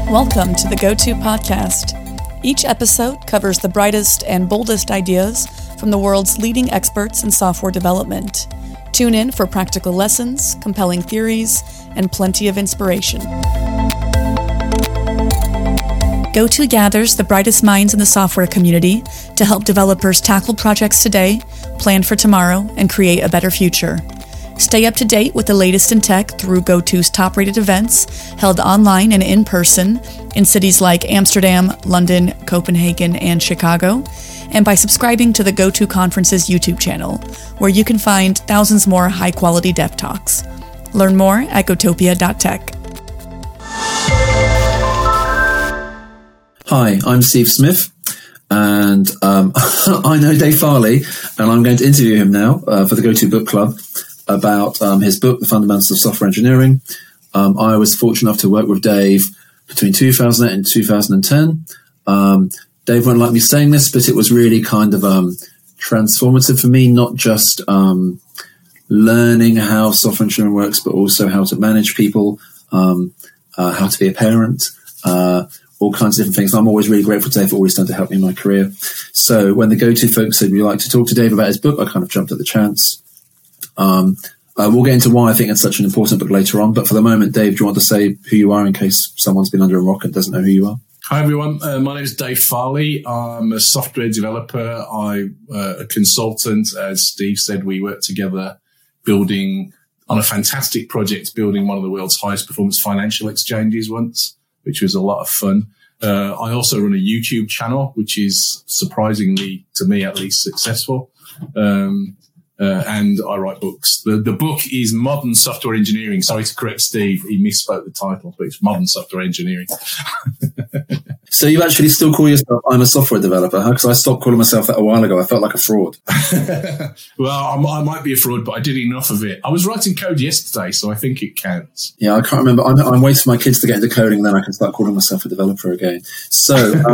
Welcome to the Go-To Podcast. Each episode covers the brightest and boldest ideas from the world's leading experts in software development. Tune in for practical lessons, compelling theories, and plenty of inspiration. Go-To gathers the brightest minds in the software community to help developers tackle projects today, plan for tomorrow, and create a better future. Stay up to date with the latest in tech through Go-To's top-rated events held online and in person in cities like Amsterdam, London, Copenhagen, and Chicago, and by subscribing to the Go-To Conference's YouTube channel, where you can find thousands more high-quality dev talks. Learn more at gotopia.tech. Hi, I'm Steve Smith, and I know Dave Farley, and I'm going to interview him now for the Go-To Book Club about his book, The Fundamentals of Software Engineering. I was fortunate enough to work with Dave between 2008 and 2010. Dave won't like me saying this, but it was really kind of transformative for me, not just learning how software engineering works, but also how to manage people, how to be a parent, all kinds of different things. I'm always really grateful to Dave for all he's done to help me in my career. So when the Go-To folks said we'd like to talk to Dave about his book, I kind of jumped at the chance. We'll get into why I think it's such an important book later on. But for the moment, Dave, do you want to say who you are in case someone's been under a rock and doesn't know who you are? Hi, everyone. My name is Dave Farley. I'm a software developer. I'm a consultant. As Steve said, we worked together building on a fantastic project, building one of the world's highest performance financial exchanges once, which was a lot of fun. I also run a YouTube channel, which is surprisingly, to me at least, successful. And I write books. The book is Modern Software Engineering. Sorry to correct Steve. He misspoke the title, but it's Modern Software Engineering. So you actually still call yourself, I'm a software developer, huh? Because I stopped calling myself that a while ago. I felt like a fraud. Well, I might be a fraud, but I did enough of it. I was writing code yesterday, so I think it counts. Yeah, I can't remember. I'm waiting for my kids to get into coding, and then I can start calling myself a developer again. So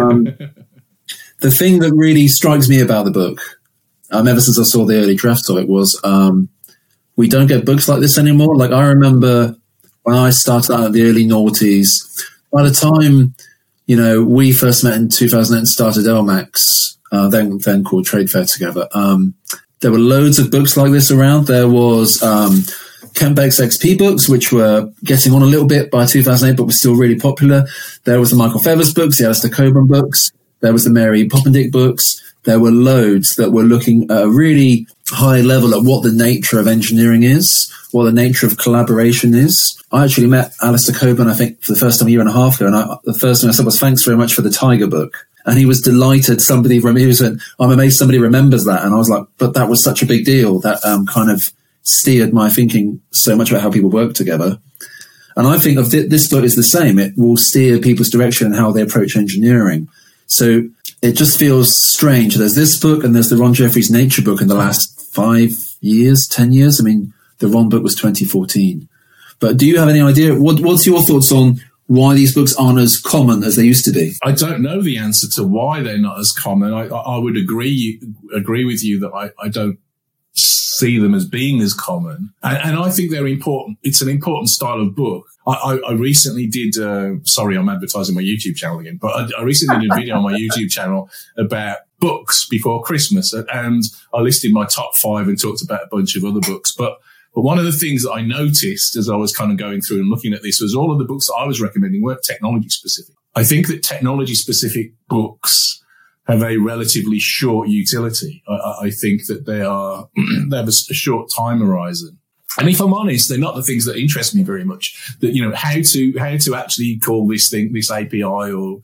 the thing that really strikes me about the book, ever since I saw the early drafts of it, was we don't get books like this anymore. Like, I remember when I started out in the early noughties, by the time, we first met in 2008 and started LMAX, then called Trade Fair together, there were loads of books like this around. There was Kent Beck's XP books, which were getting on a little bit by 2008, but were still really popular. There was the Michael Feathers books, the Alistair Cockburn books. There was the Mary Poppendick books. There were loads that were looking at a really high level at what the nature of engineering is, what the nature of collaboration is. I actually met Alistair Cockburn, I think, for the first time a year and a half ago, and the first thing I said was, thanks very much for the Tiger book. And he was delighted. He said, I'm amazed somebody remembers that. And I was like, but that was such a big deal. That kind of steered my thinking so much about how people work together. And I think of this book is the same. It will steer people's direction and how they approach engineering. So it just feels strange. There's this book and there's the Ron Jeffries Nature book in the last 5 years, 10 years. I mean, the Ron book was 2014. But do you have any idea? What's your thoughts on why these books aren't as common as they used to be? I don't know the answer to why they're not as common. I would agree with you that I don't see them as being as common. And I think they're important. It's an important style of book. I recently did, sorry, I'm advertising my YouTube channel again, but I recently did a video on my YouTube channel about books before Christmas, and I listed my top 5 and talked about a bunch of other books. But one of the things that I noticed as I was kind of going through and looking at this was all of the books that I was recommending weren't technology specific. I think that technology specific books have a relatively short utility. I think that they have a short time horizon. And if I'm honest, they're not the things that interest me very much. That, how to actually call this API, or,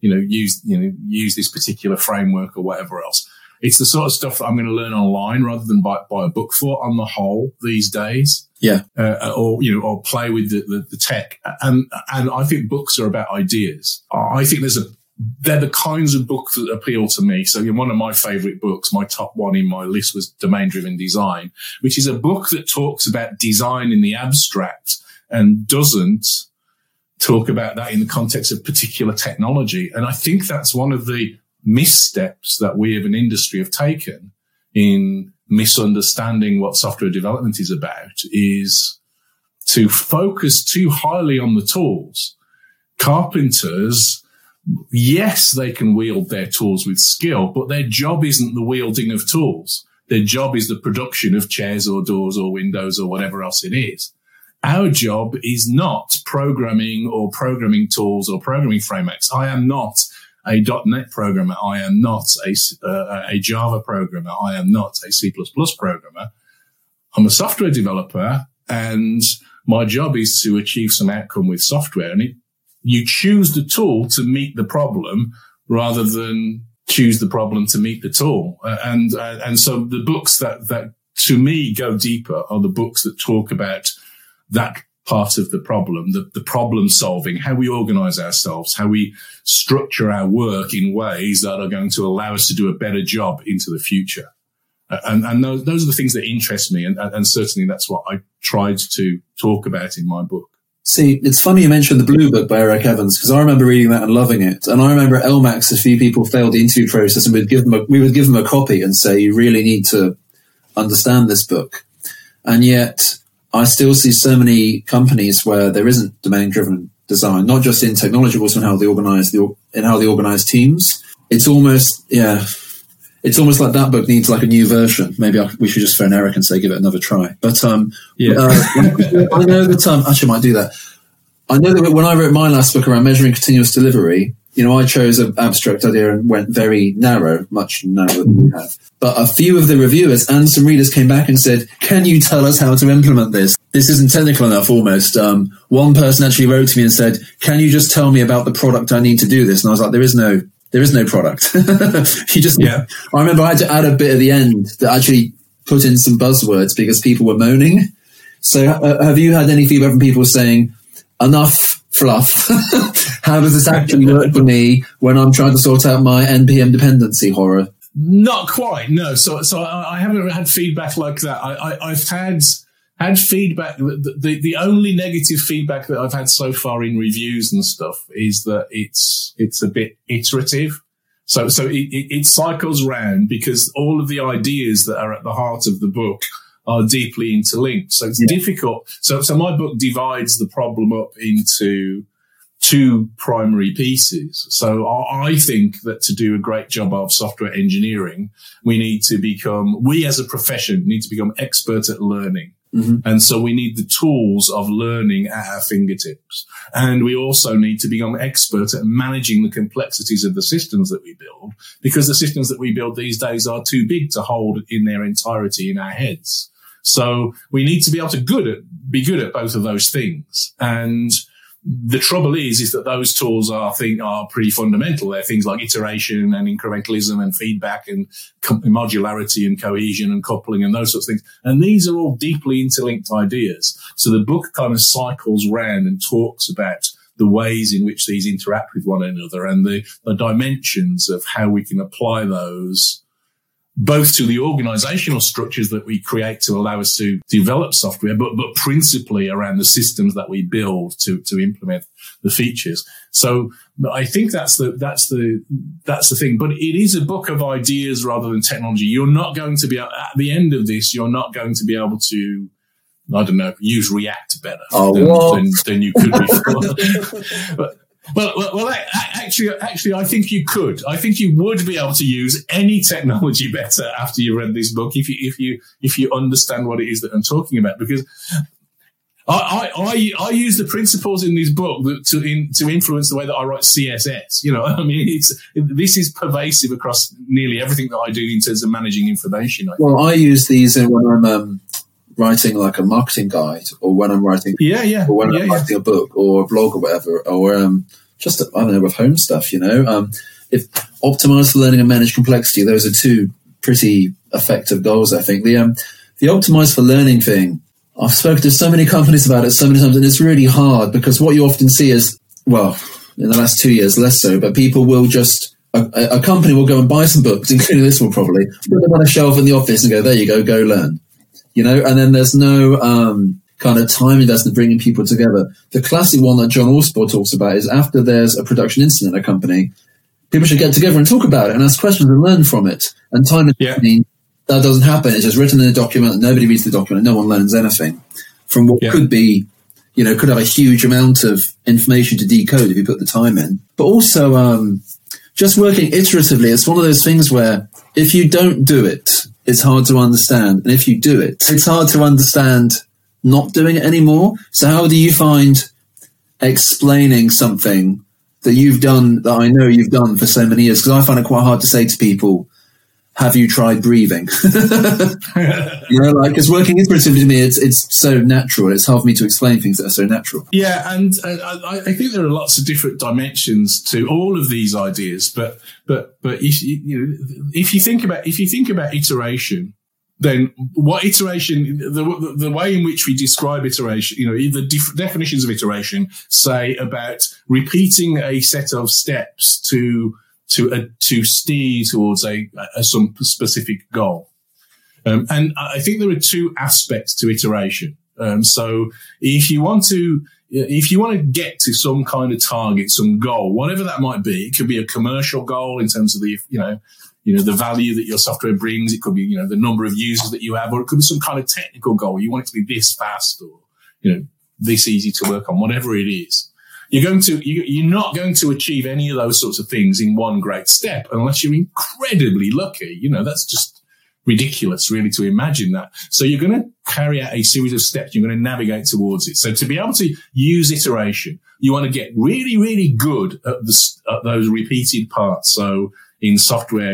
use this particular framework or whatever else. It's the sort of stuff that I'm going to learn online rather than buy a book for on the whole these days. Yeah. Or play with the tech. And I think books are about ideas. I think they're the kinds of books that appeal to me. So one of my favorite books, my top one in my list, was Domain-Driven Design, which is a book that talks about design in the abstract and doesn't talk about that in the context of particular technology. And I think that's one of the missteps that we as an industry have taken in misunderstanding what software development is about, is to focus too highly on the tools carpenters, yes, they can wield their tools with skill, but their job isn't the wielding of tools. Their job is the production of chairs or doors or windows or whatever else it is. Our job is not programming or programming tools or programming frameworks. I am not a .NET programmer. I am not a Java programmer. I am not a C++ programmer. I'm a software developer, and my job is to achieve some outcome with software. And you choose the tool to meet the problem rather than choose the problem to meet the tool. And so the books that to me go deeper are the books that talk about that part of the problem, the problem solving, how we organize ourselves, how we structure our work in ways that are going to allow us to do a better job into the future. And those are the things that interest me. And certainly that's what I tried to talk about in my book. See, it's funny you mentioned the Blue Book by Eric Evans, because I remember reading that and loving it. And I remember at LMAX, a few people failed the interview process, and we would give them a copy and say, you really need to understand this book. And yet I still see so many companies where there isn't domain-driven design, not just in technology, but also in how they organize teams. It's almost, it's almost like that book needs like a new version. Maybe we should just phone Eric and say, give it another try. But I know that, actually I might do that. I know that when I wrote my last book around measuring continuous delivery, I chose an abstract idea and went very narrow, much narrower than you have. But a few of the reviewers and some readers came back and said, can you tell us how to implement this? This isn't technical enough, almost. One person actually wrote to me and said, can you just tell me about the product I need to do this? And I was like, there is no product. I remember I had to add a bit at the end that actually put in some buzzwords because people were moaning. So have you had any feedback from people saying, enough fluff? How does this actually work for me when I'm trying to sort out my NPM dependency horror? Not quite, no. So I haven't had feedback like that. I've had feedback. The only negative feedback that I've had so far in reviews and stuff is that it's a bit iterative. So it cycles round because all of the ideas that are at the heart of the book are deeply interlinked. So it's difficult. So my book divides the problem up into two primary pieces. So I think that to do a great job of software engineering, we as a profession need to become expert at learning. Mm-hmm. And so we need the tools of learning at our fingertips. And we also need to become expert at managing the complexities of the systems that we build, because the systems that we build these days are too big to hold in their entirety in our heads. So we need to be able to be good at both of those things. And the trouble is that those tools are pretty fundamental. They're things like iteration and incrementalism and feedback and modularity and cohesion and coupling and those sorts of things. And these are all deeply interlinked ideas. So the book kind of cycles round and talks about the ways in which these interact with one another and the dimensions of how we can apply those both to the organizational structures that we create to allow us to develop software, but principally around the systems that we build to implement the features. So I think that's the thing. But it is a book of ideas rather than technology. You're not going to be, at the end of this, you're not going to be able to, I don't know, use React better than you could before. Well, actually, I think you could. I think you would be able to use any technology better after you read this book if you understand what it is that I'm talking about. Because I use the principles in this book to influence the way that I write CSS. I mean, this is pervasive across nearly everything that I do in terms of managing information. Well, I use these when I'm writing like a marketing guide, or when I'm writing, or when I'm writing a book or a blog or whatever, or just I don't know, with home stuff. If optimize for learning and manage complexity, those are two pretty effective goals. I think the optimize for learning thing. I've spoken to so many companies about it so many times, and it's really hard because what you often see is, well, in the last 2 years less so, but people will just. A company will go and buy some books, including this one probably, put them on a shelf in the office and go, there you go learn. And then there's no kind of time investment bringing people together. The classic one that John Allsport talks about is after there's a production incident in a company, people should get together and talk about it and ask questions and learn from it. And time investment, that doesn't happen. It's just written in a document and nobody reads the document and no one learns anything from what could be, could have a huge amount of information to decode if you put the time in. But also, just working iteratively, it's one of those things where if you don't do it, it's hard to understand. And if you do it, it's hard to understand not doing it anymore. So how do you find explaining something that you've done, that I know you've done for so many years? Because I find it quite hard to say to people, have you tried breathing? Because working iteratively to me, it's so natural. It's hard for me to explain things that are so natural. Yeah, and I think there are lots of different dimensions to all of these ideas. But if you think about iteration, then what iteration? The way in which we describe iteration, the definitions of iteration say about repeating a set of steps to steer towards some specific goal. And I think there are two aspects to iteration. So if you want to get to some kind of target, some goal, whatever that might be, it could be a commercial goal in terms of the value that your software brings. It could be, the number of users that you have, or it could be some kind of technical goal. You want it to be this fast or, this easy to work on, whatever it is. You're not going to achieve any of those sorts of things in one great step unless you're incredibly lucky. That's just ridiculous, really, to imagine that. So you're going to carry out a series of steps. You're going to navigate towards it. So to be able to use iteration, you want to get really, really good at those repeated parts. So in software,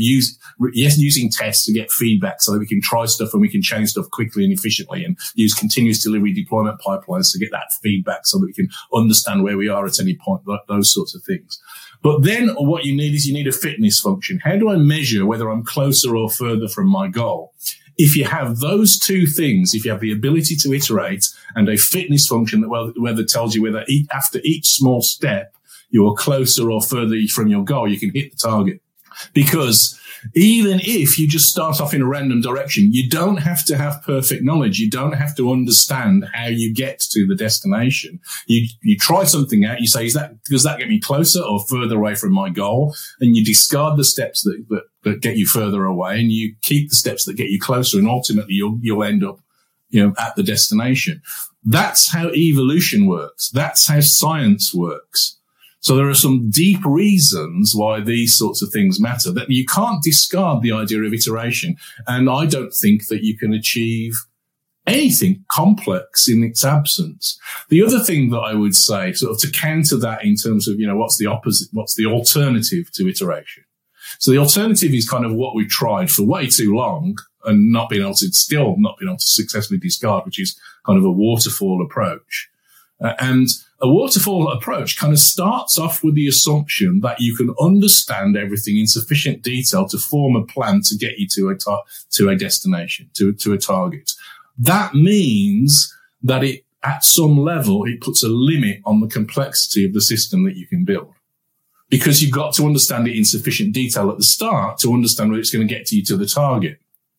using tests to get feedback so that we can try stuff and we can change stuff quickly and efficiently, and use continuous delivery deployment pipelines to get that feedback so that we can understand where we are at any point, those sorts of things. But then what you need a fitness function. How do I measure whether I'm closer or further from my goal? If you have those two things, if you have the ability to iterate and a fitness function that tells you whether after each small step you're closer or further from your goal, you can hit the target. Because even if you just start off in a random direction, you don't have to have perfect knowledge. You don't have to understand how you get to the destination. You try something out. You say, does that get me closer or further away from my goal? And you discard the steps that get you further away, and you keep the steps that get you closer. And ultimately you'll end up, at the destination. That's how evolution works. That's how science works. So there are some deep reasons why these sorts of things matter, that you can't discard the idea of iteration. And I don't think that you can achieve anything complex in its absence. The other thing that I would say, sort of to counter that in terms of, what's the opposite, what's the alternative to iteration? So the alternative is kind of what we've tried for way too long and not been able to successfully discard, which is kind of a waterfall approach. And a waterfall approach kind of starts off with the assumption that you can understand everything in sufficient detail to form a plan to get you to a destination, to a target. That means that at some level, it puts a limit on the complexity of the system that you can build. Because you've got to understand it in sufficient detail at the start to understand whether it's going to get you to the target.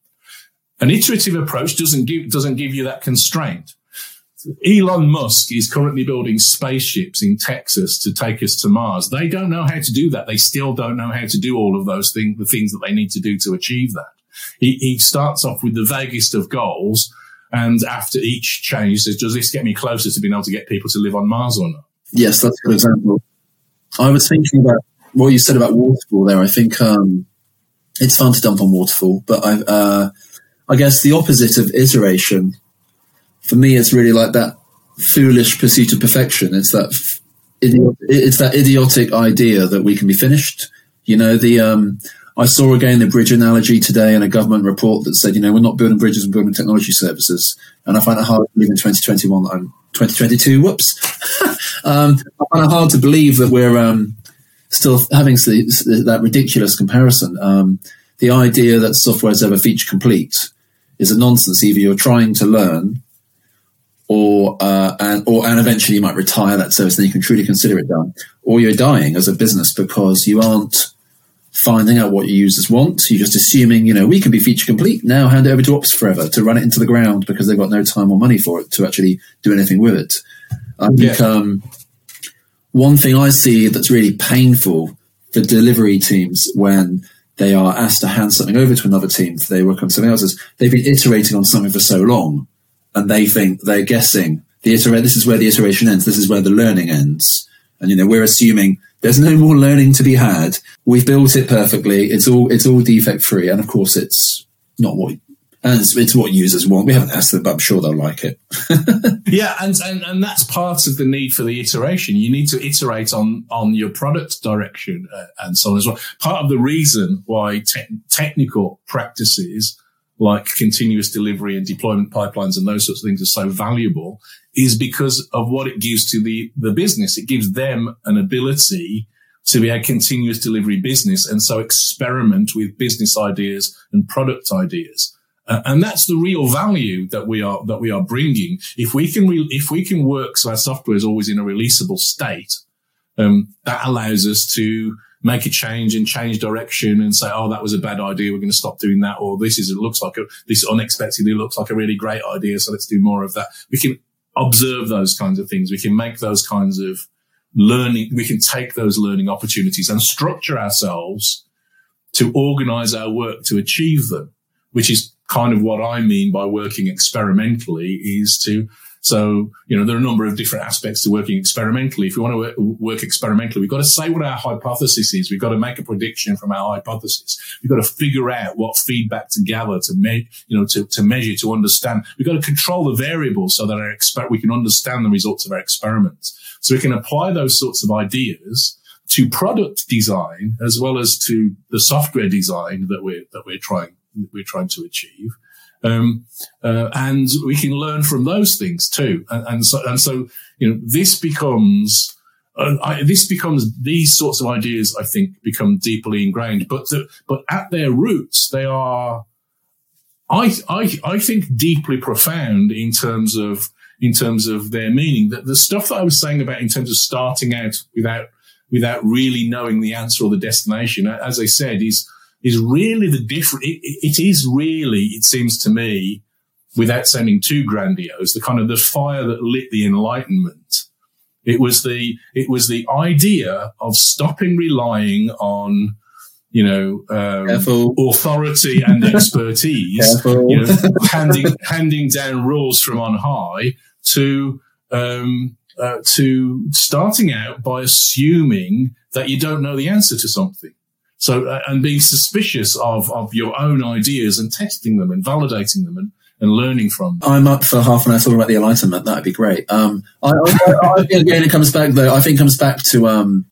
An iterative approach doesn't give you that constraint. Elon Musk is currently building spaceships in Texas to take us to Mars. They don't know how to do that. They still don't know how to do all of those things, the things that they need to do to achieve that. He starts off with the vaguest of goals, and after each change, he says, does this get me closer to being able to get people to live on Mars or not? Yes, that's a good example. I was thinking about what you said about waterfall there. I think it's fun to dump on waterfall, but I guess the opposite of iteration, for me, it's really like that foolish pursuit of perfection. It's that idiotic idea that we can be finished. I saw again the bridge analogy today in a government report that said, we're not building bridges, we're building technology services. And I find it hard to believe in 2021 that I'm 2022. Whoops. I find it hard to believe that we're still having that ridiculous comparison. The idea that software is ever feature complete is a nonsense. Either you're trying to learn, and eventually you might retire that service, then you can truly consider it done, or you're dying as a business because you aren't finding out what your users want. You're just assuming, we can be feature complete, now hand it over to Ops forever to run it into the ground because they've got no time or money for it to actually do anything with it. I think one thing I see that's really painful for delivery teams when they are asked to hand something over to another team, they work on something else, is they've been iterating on something for so long, and they think they're guessing this is where the iteration ends. This is where the learning ends. And, we're assuming there's no more learning to be had. We've built it perfectly. It's all defect free. And of course it's not it's what users want. We haven't asked them, but I'm sure they'll like it. Yeah. And that's part of the need for the iteration. You need to iterate on your product direction and so on as well. Part of the reason why technical practices like continuous delivery and deployment pipelines and those sorts of things are so valuable is because of what it gives to the business. It gives them an ability to be a continuous delivery business and so experiment with business ideas and product ideas. And that's the real value that we are bringing. If we can work so our software is always in a releasable state, that allows us to make a change and change direction and say, oh, that was a bad idea. We're going to stop doing that. Or this unexpectedly looks like a really great idea. So let's do more of that. We can observe those kinds of things. We can make those kinds of learning. We can take those learning opportunities and structure ourselves to organize our work to achieve them, which is kind of what I mean by working experimentally so, there are a number of different aspects to working experimentally. If we want to work experimentally, we've got to say what our hypothesis is. We've got to make a prediction from our hypothesis. We've got to figure out what feedback to gather, to measure, to understand. We've got to control the variables so that we can understand the results of our experiments. So we can apply those sorts of ideas to product design as well as to the software design that we're trying to achieve. And we can learn from those things too. And so, this becomes these sorts of ideas, I think, become deeply ingrained, but at their roots, they are, I think, deeply profound in terms of their meaning. That the stuff that I was saying about in terms of starting out without really knowing the answer or the destination, as I said, is really the different. It is really, it seems to me, without sounding too grandiose, the kind of the fire that lit the Enlightenment. It was the idea of stopping relying on, authority and expertise, handing down rules from on high to starting out by assuming that you don't know the answer to something. So, and being suspicious of your own ideas and testing them and validating them and learning from them. I'm up for half an hour talking about the Enlightenment. That'd be great. I think again, it comes back though. I think it comes back to,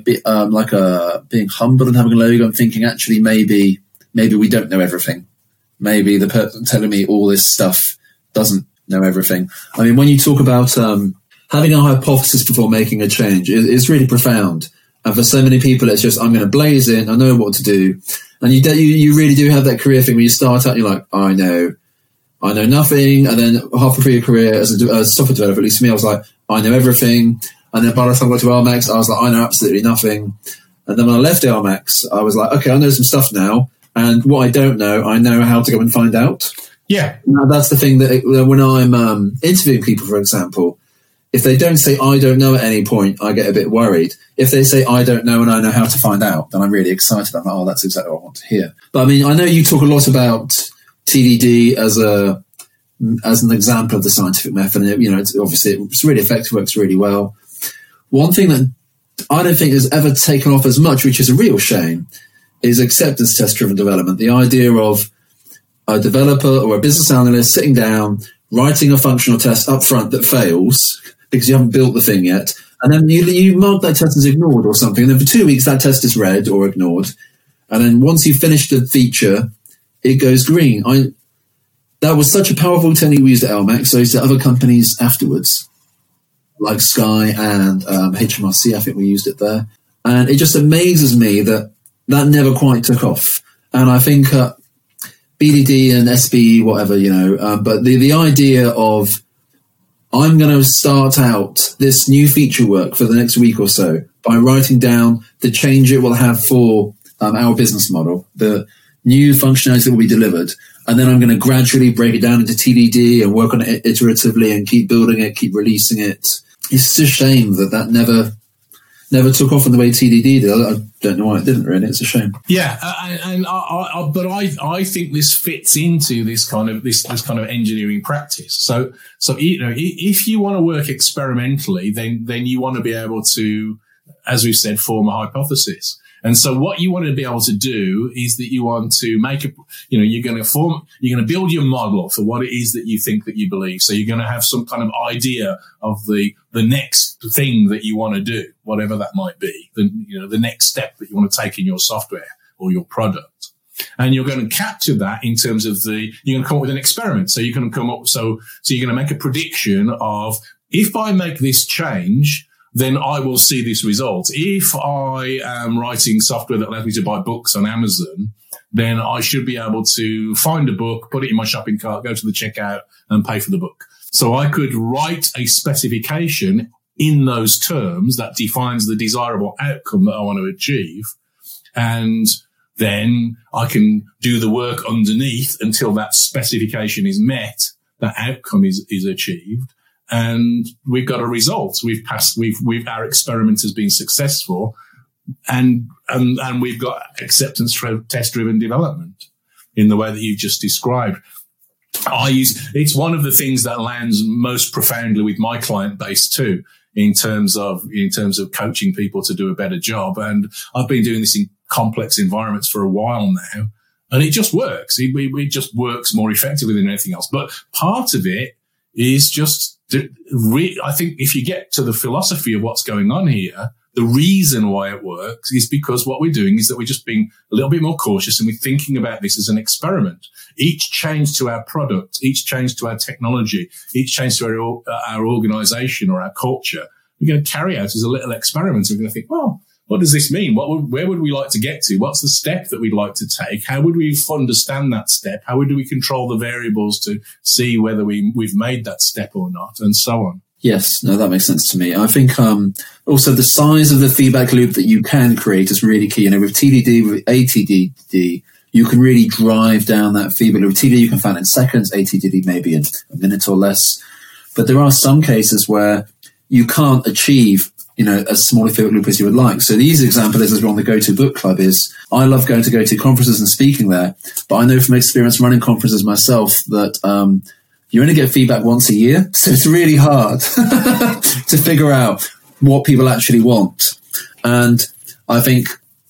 being humble and having a logo and thinking actually maybe we don't know everything. Maybe the person telling me all this stuff doesn't know everything. I mean, when you talk about, having a hypothesis before making a change, it's really profound. And for so many people, it's just, I'm going to blaze in. I know what to do. And you really do have that career thing where you start out, you're like, I know nothing. And then halfway through your career as a software developer, at least for me, I was like, I know everything. And then by the time I got to LMAX, I was like, I know absolutely nothing. And then when I left LMAX, I was like, okay, I know some stuff now. And what I don't know, I know how to go and find out. Yeah. Now, that's the thing that when I'm interviewing people, for example, if they don't say I don't know at any point, I get a bit worried. If they say I don't know and I know how to find out, then I'm really excited. I'm like, oh, that's exactly what I want to hear. But I mean, I know you talk a lot about TDD as an example of the scientific method. And it's really effective, works really well. One thing that I don't think has ever taken off as much, which is a real shame, is acceptance test-driven development. The idea of a developer or a business analyst sitting down, writing a functional test up front that fails because you haven't built the thing yet, and then you mark that test as ignored or something, and then for 2 weeks that test is read or ignored, and then once you've finished the feature, it goes green. That was such a powerful technique we used at LMAX, so I used it at other companies afterwards, like Sky and HMRC, I think we used it there. And it just amazes me that never quite took off. And I think BDD and SBE, whatever, but the idea of I'm going to start out this new feature work for the next week or so by writing down the change it will have for our business model, the new functionality that will be delivered. And then I'm going to gradually break it down into TDD and work on it iteratively and keep building it, keep releasing it. It's just a shame that never never took off in the way TDD did. I don't know why it didn't really. It's a shame. Yeah, but I think this fits into this kind of engineering practice. So if you want to work experimentally, then you want to be able to, as we've said, form a hypothesis. And so what you want to be able to do is that you want to you're going to build your model for what it is that you think that you believe. So you're going to have some kind of idea of the next thing that you want to do, whatever that might be, the next step that you want to take in your software or your product. And you're going to capture that in terms of you're going to come up with an experiment. So you're going to make a prediction of, if I make this change, then I will see this result. If I am writing software that allows me to buy books on Amazon, then I should be able to find a book, put it in my shopping cart, go to the checkout and pay for the book. So I could write a specification in those terms that defines the desirable outcome that I want to achieve. And then I can do the work underneath until that specification is met, that outcome is achieved. And we've got a result. Our experiment has been successful, and we've got acceptance through test-driven development in the way that you've just described. It's one of the things that lands most profoundly with my client base too, in terms of coaching people to do a better job. And I've been doing this in complex environments for a while now, and it just works. It just works more effectively than anything else. But part of it is just, I think if you get to the philosophy of what's going on here, the reason why it works is because what we're doing is that we're just being a little bit more cautious, and we're thinking about this as an experiment. Each change to our product, each change to our technology, each change to our organization or our culture, we're going to carry out as a little experiment. We're going to think, well, what does this mean? Where would we like to get to? What's the step that we'd like to take? How would we understand that step? How would we control the variables to see whether we've made that step or not, and so on? Yes, no, that makes sense to me. I think also the size of the feedback loop that you can create is really key. With TDD, with ATDD, you can really drive down that feedback loop. With TDD, you can find it in seconds, ATDD maybe in a minute or less. But there are some cases where you can't achieve as small a feedback loop as you would like. So the easy example is, as we're on the Go-To Book Club, is I love going to Go-To conferences and speaking there, but I know from experience running conferences myself that you only get feedback once a year, so it's really hard to figure out what people actually want. And I think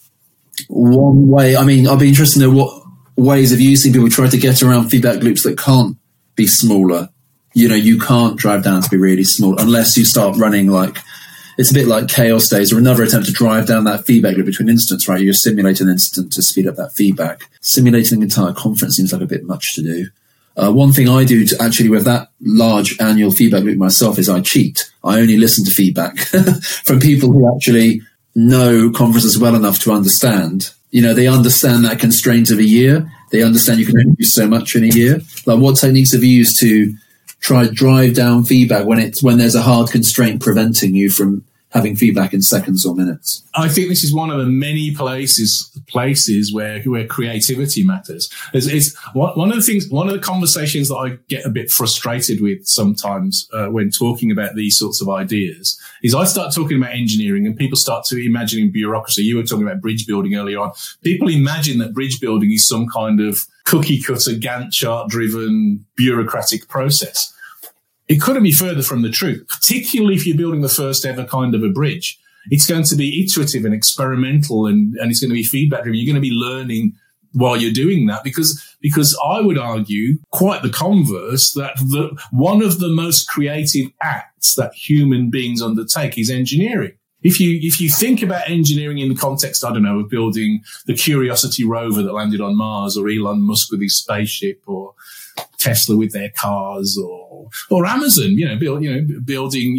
one way, I'd be interested to know what ways of using people try to get around feedback loops that can't be smaller. You can't drive down to be really small unless you start running it's a bit like chaos days or another attempt to drive down that feedback loop between instants, right? You simulate an instant to speed up that feedback. Simulating an entire conference seems like a bit much to do. One thing I do to actually with that large annual feedback loop myself is I cheat. I only listen to feedback from people who actually know conferences well enough to understand. They understand that constraint of a year. They understand you can only do so much in a year. What techniques have you used to try to drive down feedback when there's a hard constraint preventing you from having feedback in seconds or minutes? I think this is one of the many places where creativity matters. It's one of the conversations that I get a bit frustrated with sometimes when talking about these sorts of ideas is I start talking about engineering and people start to imagining bureaucracy. You were talking about bridge building earlier on. People imagine that bridge building is some kind of cookie cutter Gantt chart driven bureaucratic process. It couldn't be further from the truth, particularly if you're building the first ever kind of a bridge. It's going to be iterative and experimental and it's going to be feedback driven. You're going to be learning while you're doing that because I would argue quite the converse that one of the most creative acts that human beings undertake is engineering. If you think about engineering in the context, of building the Curiosity rover that landed on Mars, or Elon Musk with his spaceship, or Tesla with their cars, or Amazon, building,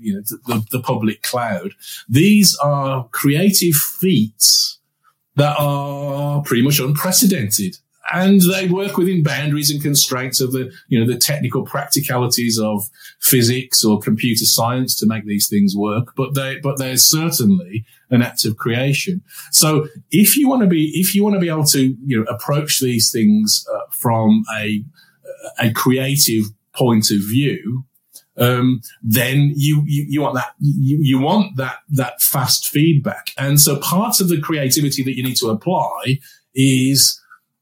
the public cloud. These are creative feats that are pretty much unprecedented. And they work within boundaries and constraints of the technical practicalities of physics or computer science to make these things work. But they're certainly an act of creation. So if you want to be able to, approach these things, from a creative point of view, then you want that fast feedback. And so part of the creativity that you need to apply is,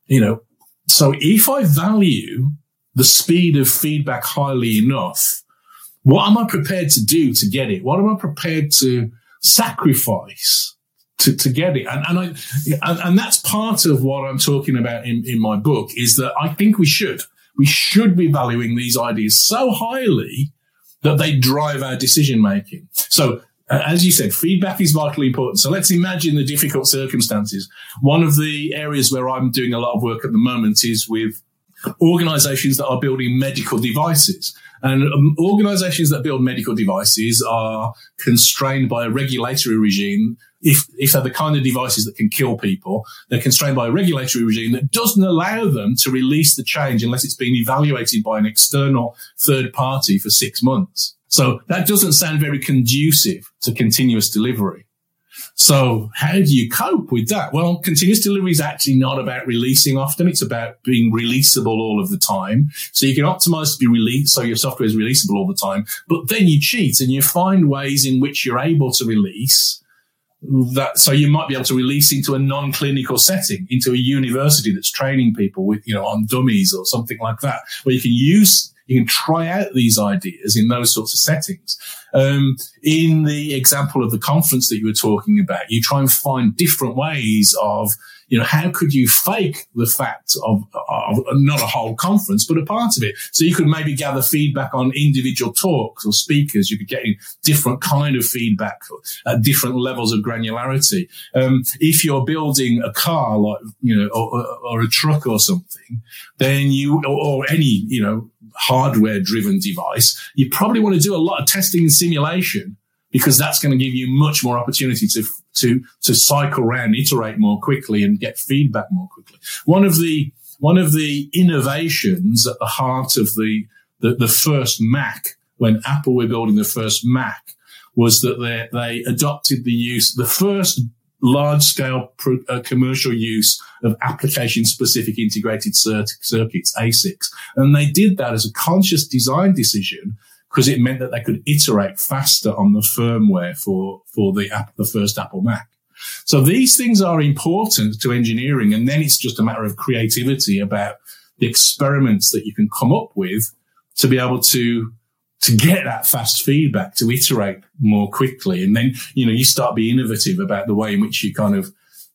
so if I value the speed of feedback highly enough, what am I prepared to do to get it? What am I prepared to sacrifice to get it? And that's part of what I'm talking about in my book, is that I think we should be valuing these ideas so highly that they drive our decision making. So as you said, feedback is vitally important. So let's imagine the difficult circumstances. One of the areas where I'm doing a lot of work at the moment is with organizations that are building medical devices. And organizations that build medical devices are constrained by a regulatory regime. If they're the kind of devices that can kill people, they're constrained by a regulatory regime that doesn't allow them to release the change unless it's been evaluated by an external third party for 6 months. So that doesn't sound very conducive to continuous delivery. So how do you cope with that? Well, continuous delivery is actually not about releasing often. It's about being releasable all of the time. So you can optimize to be released, so your software is releasable all the time. But then you cheat and you find ways in which you're able to release that. So you might be able to release into a non-clinical setting, into a university that's training people with, on dummies or something like that, where you can try out these ideas in those sorts of settings. In the example of the conference that you were talking about, you try and find different ways of, how could you fake the fact of not a whole conference, but a part of it? So you could maybe gather feedback on individual talks or speakers. You could get different kind of feedback at different levels of granularity. If you're building a car, like, or a truck or something, then or any, hardware driven device, you probably want to do a lot of testing and simulation, because that's going to give you much more opportunity to cycle around, iterate more quickly and get feedback more quickly. One of the innovations at the heart of the first Mac, when Apple were building the first Mac, was that they adopted the first large-scale commercial use of application-specific integrated circuits, ASICs. And they did that as a conscious design decision because it meant that they could iterate faster on the firmware for the first Apple Mac. So these things are important to engineering, and then it's just a matter of creativity about the experiments that you can come up with to be able to get that fast feedback, to iterate more quickly. And then, you start being innovative about the way in which you kind of,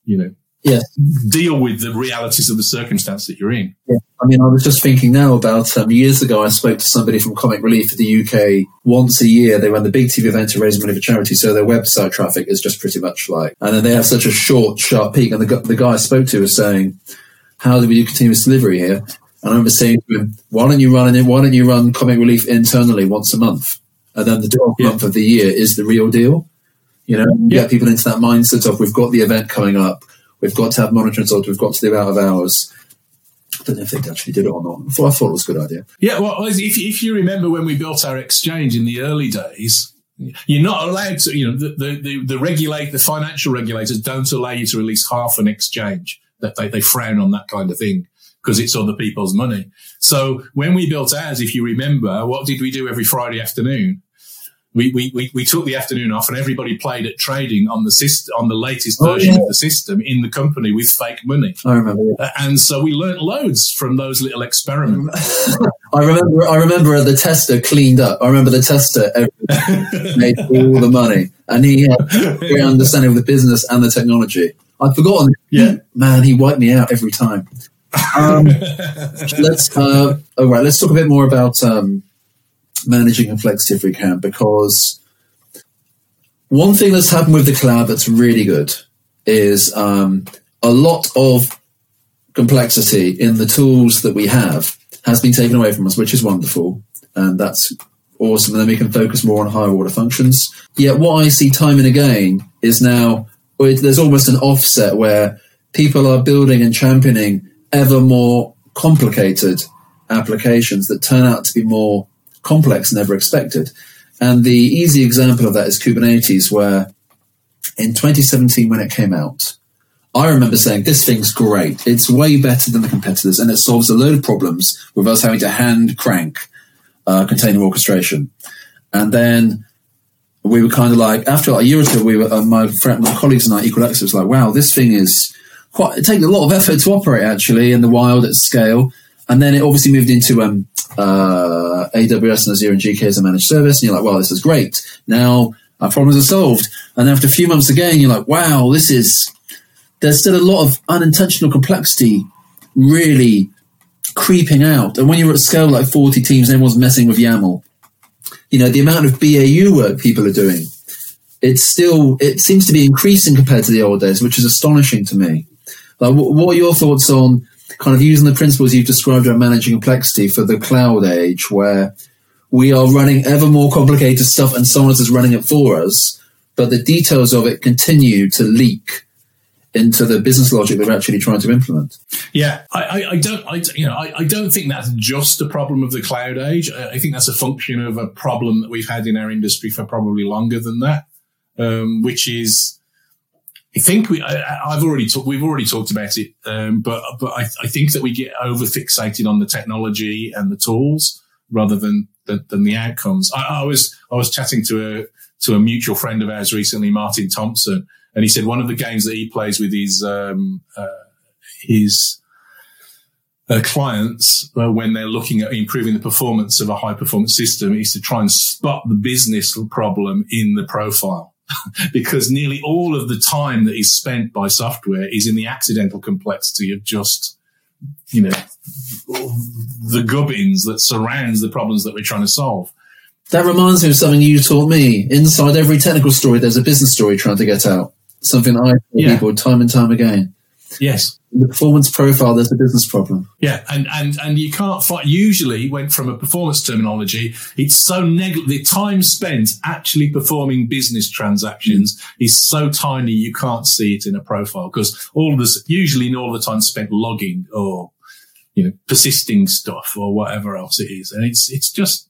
deal with the realities of the circumstance that you're in. Yeah. I mean, I was just thinking now about years ago, I spoke to somebody from Comic Relief in the UK. Once a year, they run the big TV event to raise money for charity. So their website traffic is just pretty much and then they have such a short, sharp peak. And the guy I spoke to was saying, how do we do continuous delivery here? And I remember saying to him, why don't you run Comic Relief internally once a month? And then the 12th month of the year is the real deal. Get people into that mindset of, we've got the event coming up. We've got to have monitoring results. We've got to do out of hours. I don't know if they actually did it or not. I thought it was a good idea. Yeah, well, if you remember when we built our exchange in the early days, you're not allowed to, the financial regulators don't allow you to release half an exchange. That they frown on that kind of thing, because it's other people's money. So when we built ours, if you remember, what did we do every Friday afternoon? We took the afternoon off and everybody played at trading on the system, on the latest version of the system in the company with fake money. I remember. And so we learnt loads from those little experiments. I remember the tester cleaned up. I remember the tester made all the money, and he had a great understanding of the business and the technology. I'd forgotten. Yeah, man, he wiped me out every time. Let's talk a bit more about managing complexity if we can, because one thing that's happened with the cloud that's really good is a lot of complexity in the tools that we have has been taken away from us, which is wonderful, and that's awesome. And then we can focus more on higher order functions. Yet what I see time and again is now there's almost an offset where people are building and championing ever more complicated applications that turn out to be more complex than ever expected. And the easy example of that is Kubernetes, where in 2017 when it came out, I remember saying, this thing's great. It's way better than the competitors, and it solves a load of problems with us having to hand crank container orchestration. And then we were kind of like, after like a year or two, we were, my colleagues and I, Equalexa, was like, wow, this thing is it takes a lot of effort to operate actually in the wild at scale. And then it obviously moved into AWS and Azure and GK as a managed service. And you're like, wow, this is great. Now our problems are solved. And after a few months again, you're like, wow, there's still a lot of unintentional complexity really creeping out. And when you're at scale like 40 teams, everyone's messing with YAML. The amount of BAU work people are doing, it seems to be increasing compared to the old days, which is astonishing to me. Like, what are your thoughts on kind of using the principles you've described around managing complexity for the cloud age, where we are running ever more complicated stuff and someone else is running it for us, but the details of it continue to leak into the business logic that we're actually trying to implement? Yeah, I don't think that's just a problem of the cloud age. I think that's a function of a problem that we've had in our industry for probably longer than that, which is, I think we've already talked about it, but I think that we get over fixated on the technology and the tools rather than the outcomes. I was chatting to a mutual friend of ours recently, Martin Thompson, and he said one of the games that he plays with his clients when they're looking at improving the performance of a high performance system is to try and spot the business problem in the profile. Because nearly all of the time that is spent by software is in the accidental complexity of just, the gubbins that surrounds the problems that we're trying to solve. That reminds me of something you taught me. Inside every technical story, there's a business story trying to get out. Something I tell people time and time again. Yes. In the performance profile, there's a business problem. Yeah, and you can't find, usually when from a performance terminology, it's so the time spent actually performing business transactions is so tiny you can't see it in a profile, because usually all the time spent logging or, persisting stuff or whatever else it is. And it's just,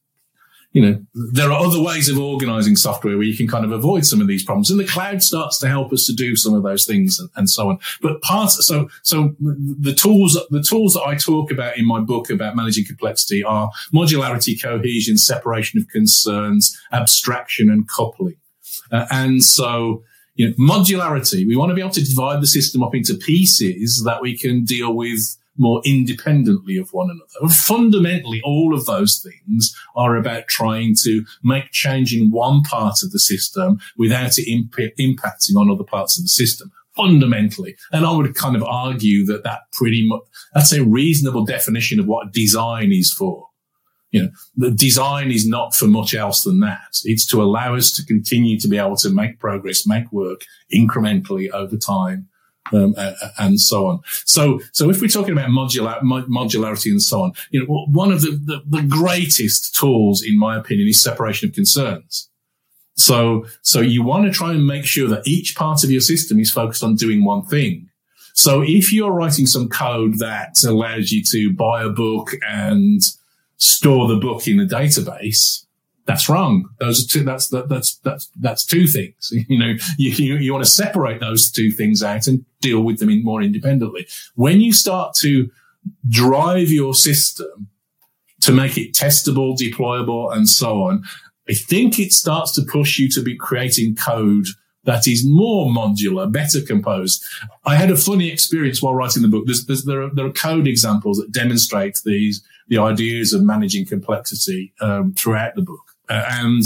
there are other ways of organizing software where you can kind of avoid some of these problems. And the cloud starts to help us to do some of those things and so on. But so the tools that I talk about in my book about managing complexity are modularity, cohesion, separation of concerns, abstraction, and coupling. And so, modularity, we want to be able to divide the system up into pieces that we can deal with more independently of one another. And fundamentally, all of those things are about trying to make change in one part of the system without it impacting on other parts of the system, fundamentally. And I would kind of argue that pretty much, that's a reasonable definition of what design is for. The design is not for much else than that. It's to allow us to continue to be able to make progress, make work incrementally over time. And so on. So if we're talking about modularity and so on, one of the greatest tools, in my opinion, is separation of concerns. So you want to try and make sure that each part of your system is focused on doing one thing. So if you're writing some code that allows you to buy a book and store the book in a database, that's wrong. Those are two. That's two things. You want to separate those two things out and deal with them more independently. When you start to drive your system to make it testable, deployable, and so on, I think it starts to push you to be creating code that is more modular, better composed. I had a funny experience while writing the book. There are code examples that demonstrate the ideas of managing complexity throughout the book. And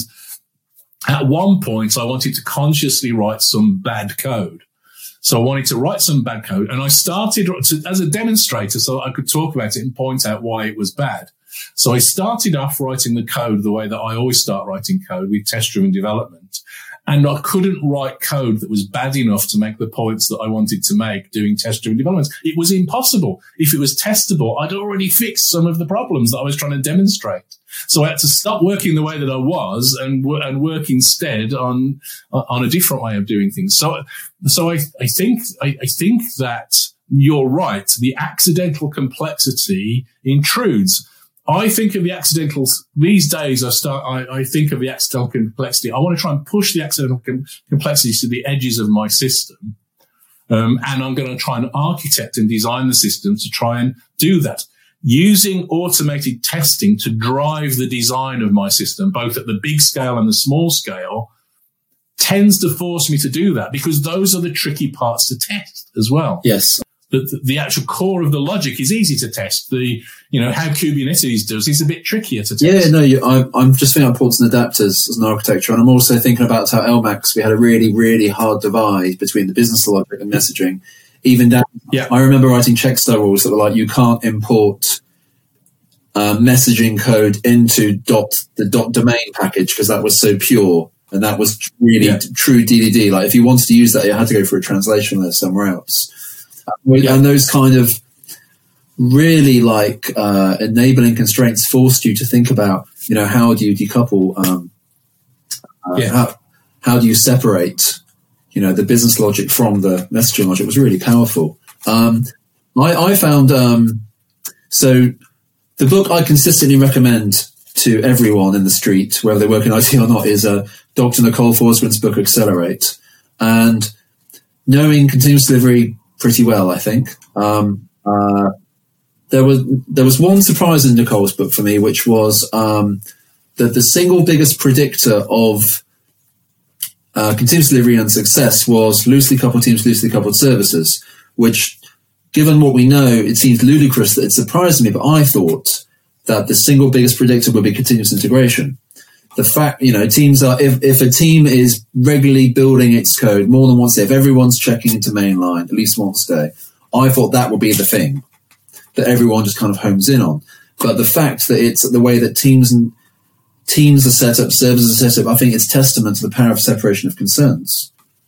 at one point, I wanted to consciously write some bad code. So I wanted to write some bad code, and I started as a demonstrator so I could talk about it and point out why it was bad. So I started off writing the code the way that I always start writing code, with test-driven development. And I couldn't write code that was bad enough to make the points that I wanted to make doing test-driven development. It was impossible. If it was testable, I'd already fixed some of the problems that I was trying to demonstrate. So I had to stop working the way that I was and work instead on a different way of doing things. So I think that you're right. The accidental complexity intrudes. I think of the accidentals these days. I think of the accidental complexity. I want to try and push the accidental complexities to the edges of my system. And I'm going to try and architect and design the system to try and do that. using automated testing to drive the design of my system, both at the big scale and the small scale, tends to force me to do that, because those are the tricky parts to test as well. Yes. The actual core of the logic is easy to test. How Kubernetes does is a bit trickier to test. Yeah, no, I'm just thinking about ports and adapters as an architecture, and I'm also thinking about how LMAX, we had a really, really hard divide between the business logic and messaging. Even down, I remember writing Checkstar rules that were like, you can't import messaging code into the .domain package because that was so pure, and that was really true DDD. Like, if you wanted to use that, you had to go for a translation layer somewhere else. And those kind of really enabling constraints forced you to think about, how do you decouple, how do you separate, the business logic from the messaging logic. Was really powerful. I found, so the book I consistently recommend to everyone in the street, whether they work in IT or not, is Dr. Nicole Forsgren's book, Accelerate. And knowing continuous delivery pretty well, I think. There was one surprise in Nicole's book for me, which was that the single biggest predictor of continuous delivery and success was loosely coupled teams, loosely coupled services, which, given what we know, it seems ludicrous that it surprised me, but I thought that the single biggest predictor would be continuous integration. The fact, teams are, if a team is regularly building its code more than once a day, if everyone's checking into mainline at least once a day, I thought that would be the thing that everyone just kind of homes in on. But the fact that it's the way that teams are set up, services are set up, I think it's testament to the power of separation of concerns.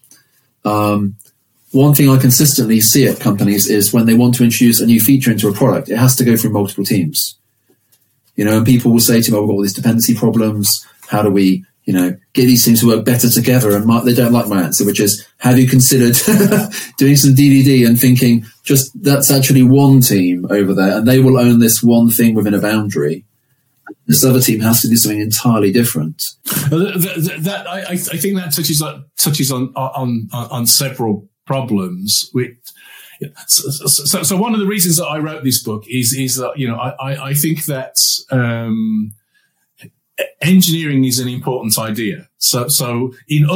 One thing I consistently see at companies is when they want to introduce a new feature into a product, it has to go through multiple teams. And people will say to me, we've got all these dependency problems. How do we, get these teams to work better together? And they don't like my answer, which is, have you considered doing some DDD and thinking, just that's actually one team over there, and they will own this one thing within a boundary. This other team has to do something entirely different. I think that touches on several problems. So one of the reasons that I wrote this book is that I think that engineering is an important idea. So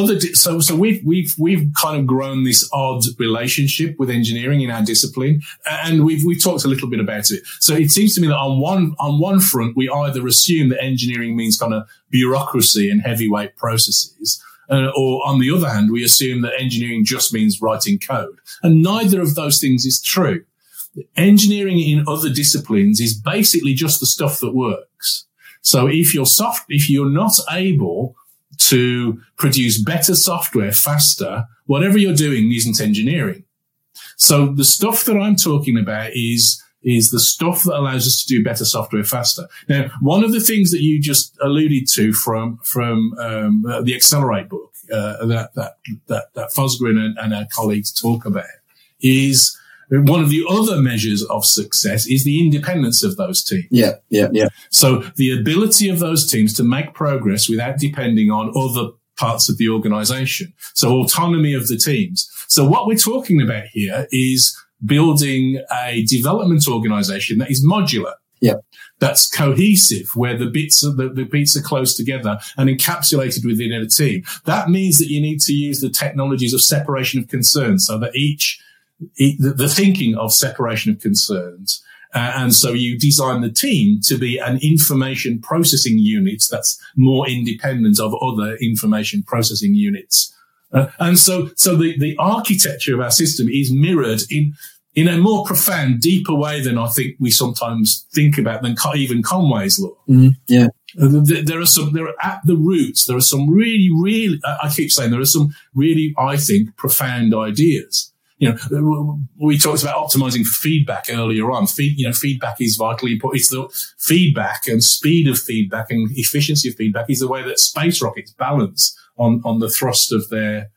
we've kind of grown this odd relationship with engineering in our discipline, and we've talked a little bit about it. So it seems to me that on one front, we either assume that engineering means kind of bureaucracy and heavyweight processes, or on the other hand, we assume that engineering just means writing code, and neither of those things is true. Engineering in other disciplines is basically just the stuff that works. So if you're not able to produce better software faster, whatever you're doing isn't engineering. So the stuff that I'm talking about is the stuff that allows us to do better software faster. Now, one of the things that you just alluded to from the Accelerate book that Forsgren and our colleagues talk about is one of the other measures of success is the independence of those teams. Yeah. So the ability of those teams to make progress without depending on other parts of the organization. So autonomy of the teams. So what we're talking about here is building a development organization that is modular. Yeah. That's cohesive, where the bits are close together and encapsulated within a team. That means that you need to use the technologies of separation of concerns, so that the thinking of separation of concerns. And so you design the team to be an information processing unit that's more independent of other information processing units. And so the architecture of our system is mirrored in a more profound, deeper way than I think we sometimes think about, than even Conway's law. Yeah. There are at the roots, there are some really, really, I keep saying there are some really, I think, profound ideas. We talked about optimizing for feedback earlier on. Feedback is vitally important. It's the feedback and speed of feedback and efficiency of feedback is the way that space rockets balance on the thrust of their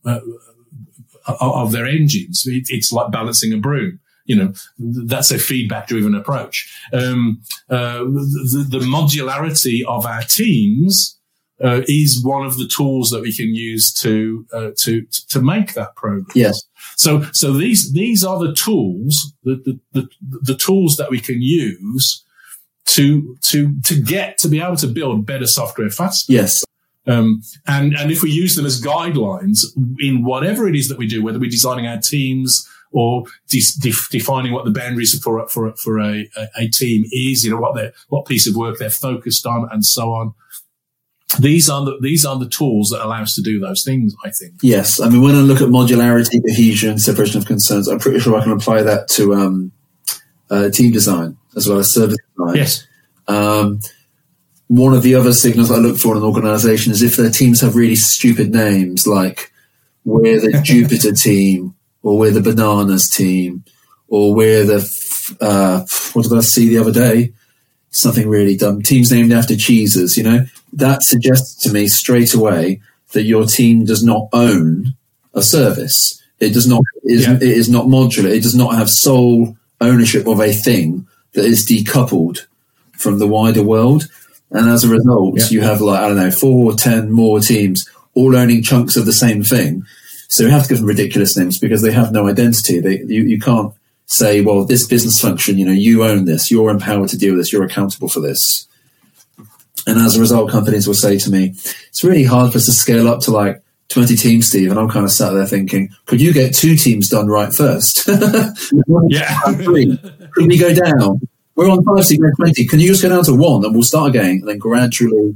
engines. It's like balancing a broom. That's a feedback-driven approach. The modularity of our teams is one of the tools that we can use to make that progress. Yes. So these are the tools, the tools that we can use to be able to build better software faster. Yes. And if we use them as guidelines in whatever it is that we do, whether we're designing our teams or defining what the boundaries for a team is, what piece of work they're focused on, and so on. These are the tools that allow us to do those things, I think. Yes. I mean, when I look at modularity, cohesion, separation of concerns, I'm pretty sure I can apply that to team design as well as service design. Yes. One of the other signals I look for in an organization is if their teams have really stupid names, like we're the Jupiter team, or we're the Bananas team, or we're the, what did I see the other day? Something really dumb. Teams named after cheeses, that suggests to me straight away that your team does not own a service. It does not, it is not modular. It does not have sole ownership of a thing that is decoupled from the wider world. And as a result, you have 4 or 10 more teams all owning chunks of the same thing. So we have to give them ridiculous names because they have no identity. You can't say, well, this business function, you own this, you're empowered to deal with this, you're accountable for this. And as a result, companies will say to me, it's really hard for us to scale up to 20 teams, Steve. And I'm kind of sat there thinking, could you get 2 teams done right first? Yeah. 3. Could we go down? We're on 5, so you go 20. Can you just go down to 1 and we'll start again? And then gradually,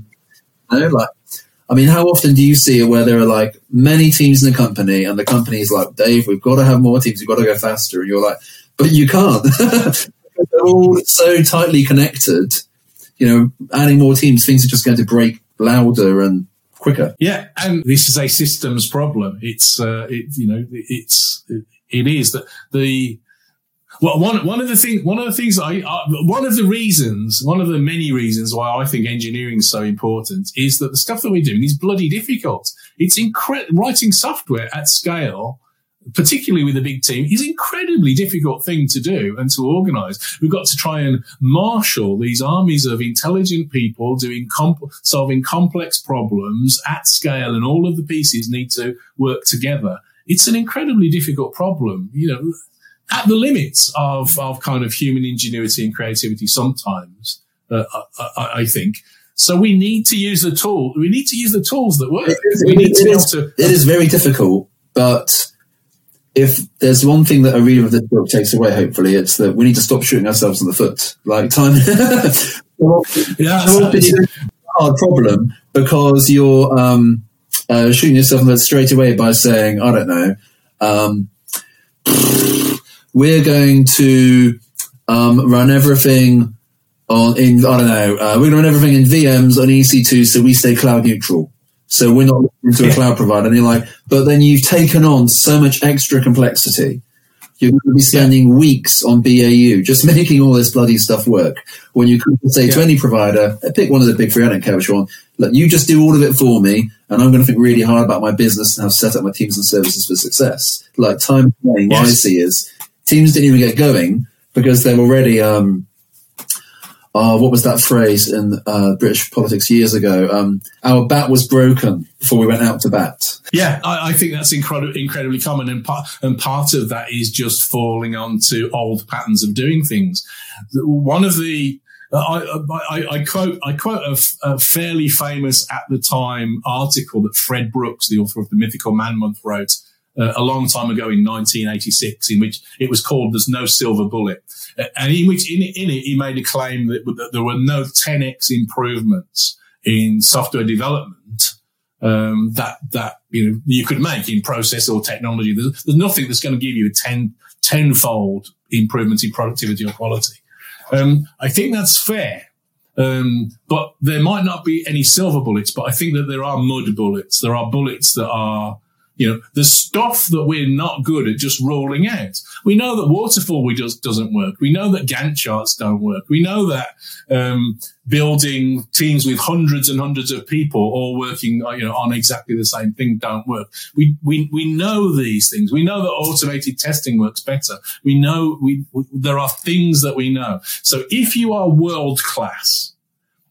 how often do you see it where there are many teams in the company and the company is like, Dave, we've got to have more teams. We've got to go faster. And you're like, but you can't. They're all so tightly connected. Adding more teams, things are just going to break louder and quicker. Yeah. And this is a systems problem. It is that one of the many reasons why I think engineering is so important is that the stuff that we're doing is bloody difficult. It's writing software at scale, particularly with a big team, is an incredibly difficult thing to do and to organize. We've got to try and marshal these armies of intelligent people solving complex problems at scale, and all of the pieces need to work together. It's an incredibly difficult problem, at the limits of kind of human ingenuity and creativity sometimes, I think. So we need to use the tool. We need to use the tools that work. It is very difficult, but if there's one thing that a reader of this book takes away, hopefully, it's that we need to stop shooting ourselves in the foot. It's a hard problem because you're shooting yourself in the foot straight away by saying, I don't know, we're going to run everything we're going to run everything in VMs on EC2 so we stay cloud neutral. So we're not looking to a cloud provider. And you're like, but then you've taken on so much extra complexity. You're going to be spending weeks on BAU just making all this bloody stuff work. When you could say to any provider, pick one of the big 3, I don't care which one, look, you just do all of it for me, and I'm going to think really hard about my business and how to set up my teams and services for success. Time playing, what I see is teams didn't even get going because they're already, what was that phrase in British politics years ago? Our bat was broken before we went out to bat. Yeah, I think that's incredibly common, and part of that is just falling onto old patterns of doing things. One of the I quote a fairly famous at the time article that Fred Brooks, the author of The Mythical Man Month, wrote a long time ago in 1986, in which it was called "There's No Silver Bullet." And in it, he made a claim that there were no 10x improvements in software development that you could make in process or technology. There's nothing that's going to give you a tenfold improvement in productivity or quality. I think that's fair. But there might not be any silver bullets, but I think that there are mud bullets. There are bullets that are, the stuff that we're not good at just rolling out. We know that waterfall doesn't work. We know that Gantt charts don't work. We know that building teams with hundreds and hundreds of people all working on exactly the same thing don't work. We know these things. We know that automated testing works better. We know there are things that we know. So if you are world class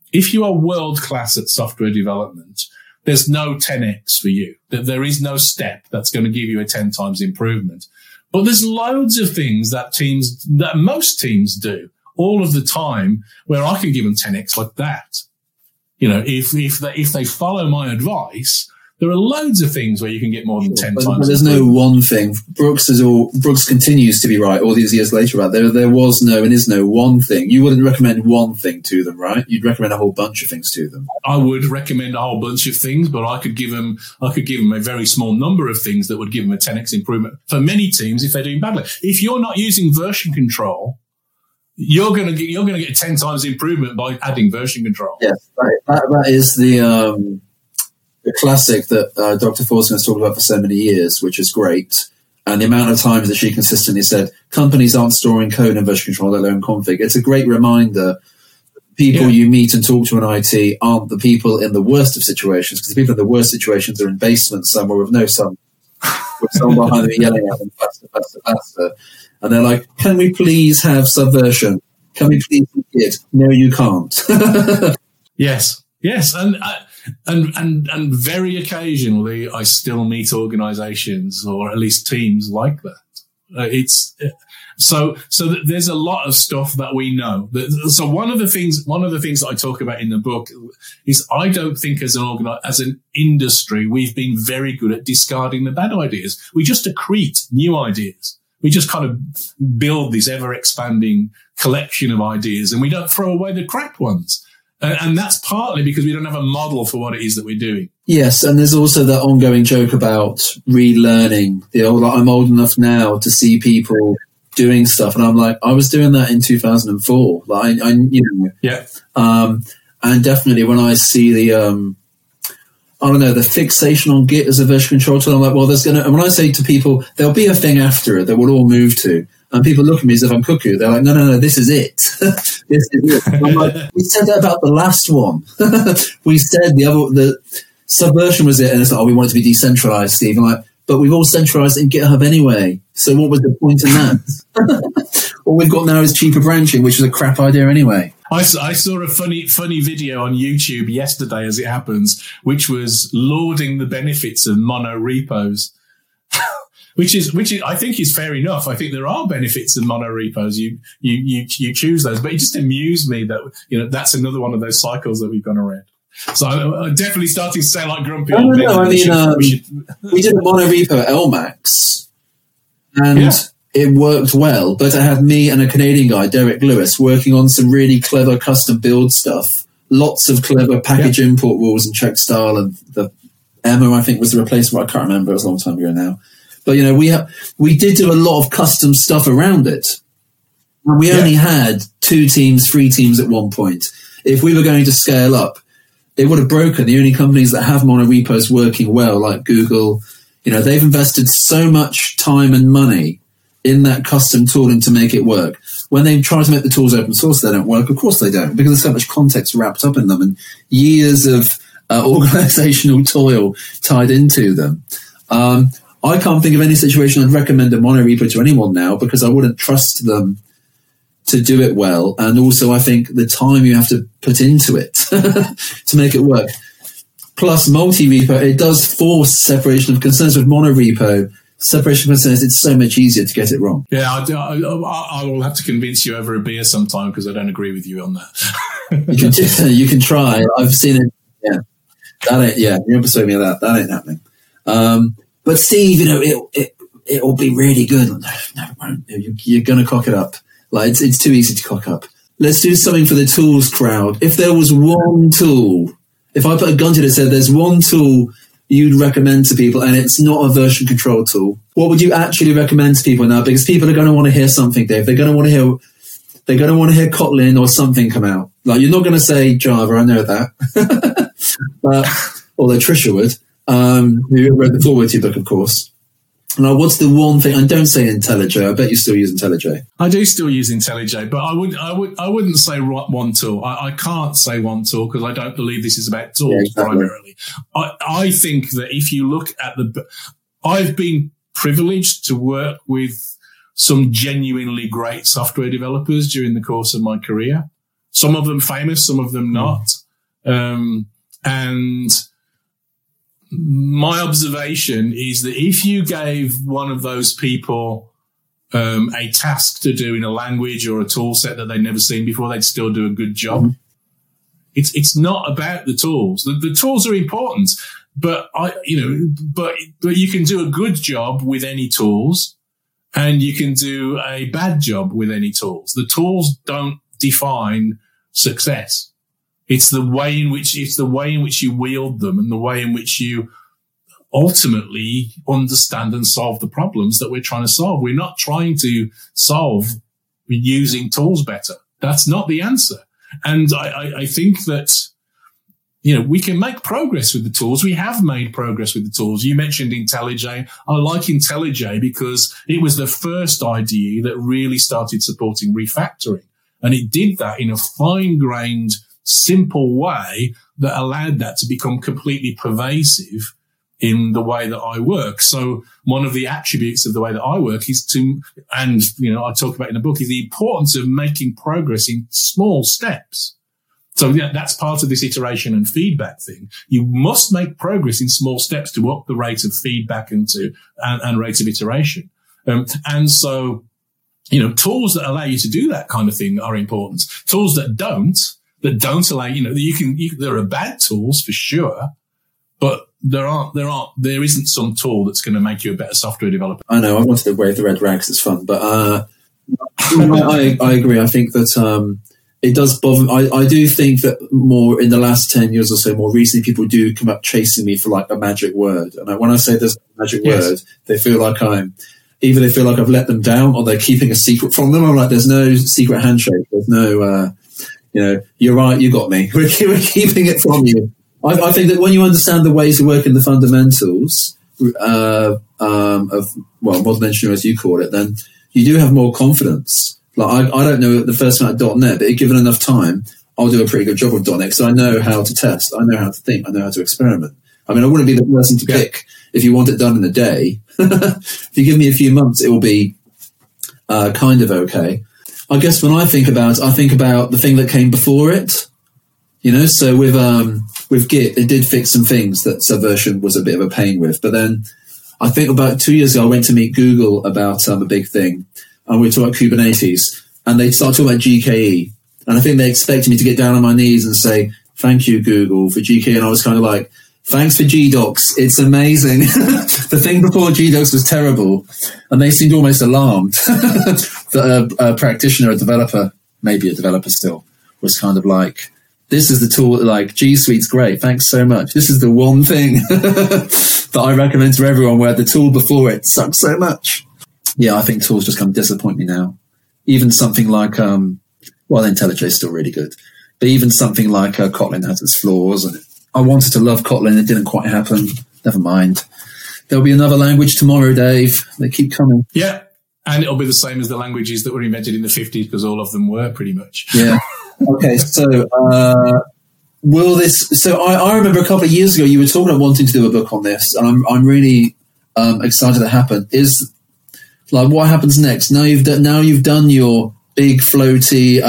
if you are world class at software development, there's no 10x for you. There is no step that's going to give you a 10 times improvement. But there's loads of things that most teams do all of the time where I can give them 10x like that. You know, if they follow my advice, there are loads of things where you can get more than 10 times. But there's no one thing. Brooks continues to be right all these years later, right? There was no and is no one thing. You wouldn't recommend one thing to them, right? You'd recommend a whole bunch of things to them. I would recommend a whole bunch of things, but I could give them a very small number of things that would give them a 10x improvement for many teams if they're doing badly. If you're not using version control, you're going to get 10 times improvement by adding version control. Yes, that is the classic that Dr. Forsman has talked about for so many years, which is great. And the amount of times that she consistently said, companies aren't storing code in version control, let alone config. It's a great reminder. People you meet and talk to in IT aren't the people in the worst of situations, because the people in the worst situations are in basements somewhere with no sun, with someone behind them yelling at them faster, faster, faster. And they're like, can we please have Subversion? Can we please do it? No, you can't. Yes. And very occasionally I still meet organizations or at least teams like that. So there's a lot of stuff that we know. So one of the things that I talk about in the book is I don't think as an industry, we've been very good at discarding the bad ideas. We just accrete new ideas. We just kind of build this ever expanding collection of ideas and we don't throw away the crap ones. And that's partly because we don't have a model for what it is that we're doing. Yes, and there's also that ongoing joke about relearning. I'm old enough now to see people doing stuff, and I'm like, I was doing that in 2004. And definitely when I see the fixation on Git as a version control tool, I'm like, well, and when I say to people, there'll be a thing after it that we'll all move to. And people look at me as if I'm cuckoo. They're like, no, this is it. This is it. I'm like, we said that about the last one. We said the Subversion was it. And it's like, we want it to be decentralized, Steve. I'm like, but we've all centralized in GitHub anyway. So what was the point in that? All we've got now is cheaper branching, which is a crap idea anyway. I saw a funny video on YouTube yesterday, as it happens, which was lauding the benefits of mono repos. Which is I think is fair enough. I think there are benefits in mono repos. You choose those, but it just amused me that that's another one of those cycles that we've gone around. So I'm definitely starting to sound like grumpy. No. I mean, we did a mono repo at LMAX, and it worked well. But it had me and a Canadian guy, Derek Lewis, working on some really clever custom build stuff. Lots of clever package import rules and check style, and the Emma I think was the replacement. I can't remember. It was a long time ago now. But, we did do a lot of custom stuff around it. And we only had 3 teams at one point. If we were going to scale up, it would have broken. The only companies that have mono repos working well, like Google, they've invested so much time and money in that custom tooling to make it work. When they try to make the tools open source, they don't work. Of course they don't, because there's so much context wrapped up in them and years of organizational toil tied into them. I can't think of any situation I'd recommend a mono repo to anyone now, because I wouldn't trust them to do it well. And also I think the time you have to put into it to make it work. Plus multi-repo, it does force separation of concerns. With mono repo, separation of concerns, it's so much easier to get it wrong. Yeah, I will have to convince you over a beer sometime, because I don't agree with you on that. You can try. I've seen it. Yeah. You persuade me of that. That ain't happening. But Steve, it'll be really good. No, it won't. You're going to cock it up. Like it's too easy to cock up. Let's do something for the tools crowd. If there was one tool, if I put a gun to it and said there's one tool you'd recommend to people, and it's not a version control tool, what would you actually recommend to people now? Because people are going to want to hear something, Dave. They're going to want to hear Kotlin or something come out. Like, you're not going to say Java. I know that. But although Trisha would. Who read the foreword to your book, of course. Now, what's the one thing? And don't say IntelliJ. I bet you still use IntelliJ. I do still use IntelliJ, but I wouldn't say one tool. I can't say one tool, because I don't believe this is about tools primarily. I think that if you look at I've been privileged to work with some genuinely great software developers during the course of my career. Some of them famous, some of them not. And my observation is that if you gave one of those people a task to do in a language or a tool set that they'd never seen before, they'd still do a good job. It's not about the tools. The tools are important, but you can do a good job with any tools, and you can do a bad job with any tools. The tools don't define success. It's the way in which you wield them and the way in which you ultimately understand and solve the problems that we're trying to solve. We're not trying to solve using tools better. That's not the answer. And I think that, we can make progress with the tools. We have made progress with the tools. You mentioned IntelliJ. I like IntelliJ because it was the first IDE that really started supporting refactoring. And it did that in a fine-grained, simple way that allowed that to become completely pervasive in the way that I work. So one of the attributes of the way that I work is I talk about in the book, is the importance of making progress in small steps. So that's part of this iteration and feedback thing. You must make progress in small steps to up the rate of feedback and rate of iteration. And so, tools that allow you to do that kind of thing are important. Tools that don't allow, there are bad tools for sure, but there isn't some tool that's going to make you a better software developer. I know, I wanted to wave the red rag 'cause it's fun, but I agree. I think that it does bother me. I do think that more in the last 10 years or so, more recently, people do come up chasing me for like a magic word. And when I say there's a magic word, they feel like either they feel like I've let them down or they're keeping a secret from them. I'm like, there's no secret handshake. There's no, you're right, you got me. We're keeping it from you. I think that when you understand the ways to work in the fundamentals of modern engineering, as you call it, then you do have more confidence. Like I don't know the first thing about .NET, but given enough time, I'll do a pretty good job with .NET because I know how to test, I know how to think, I know how to experiment. I mean, I wouldn't be the person to pick if you want it done in a day. If you give me a few months, it will be kind of okay. I guess when I think about the thing that came before it. So with Git, it did fix some things that Subversion was a bit of a pain with. But then I think about 2 years ago, I went to meet Google about a big thing. And we were talking about Kubernetes. And they started talking about GKE. And I think they expected me to get down on my knees and say, thank you, Google, for GKE. And I was kind of like, thanks for GDocs. It's amazing. The thing before GDocs was terrible. And they seemed almost alarmed that a practitioner, a developer, maybe a developer still, was kind of like, this is the tool, like G Suite's great. Thanks so much. This is the one thing that I recommend to everyone where the tool before it sucks so much. Yeah, I think tools just kind of disappoint me now. Even something like, IntelliJ is still really good. But even something like Kotlin has its flaws. And I wanted to love Kotlin. It didn't quite happen. Never mind. There'll be another language tomorrow, Dave. They keep coming. Yeah. And it'll be the same as the languages that were invented in the 50s because all of them were pretty much. Yeah. Okay, so will this? So I remember a couple of years ago you were talking about wanting to do a book on this, and I'm really excited to happen. Is like what happens next? Now you've done your big floaty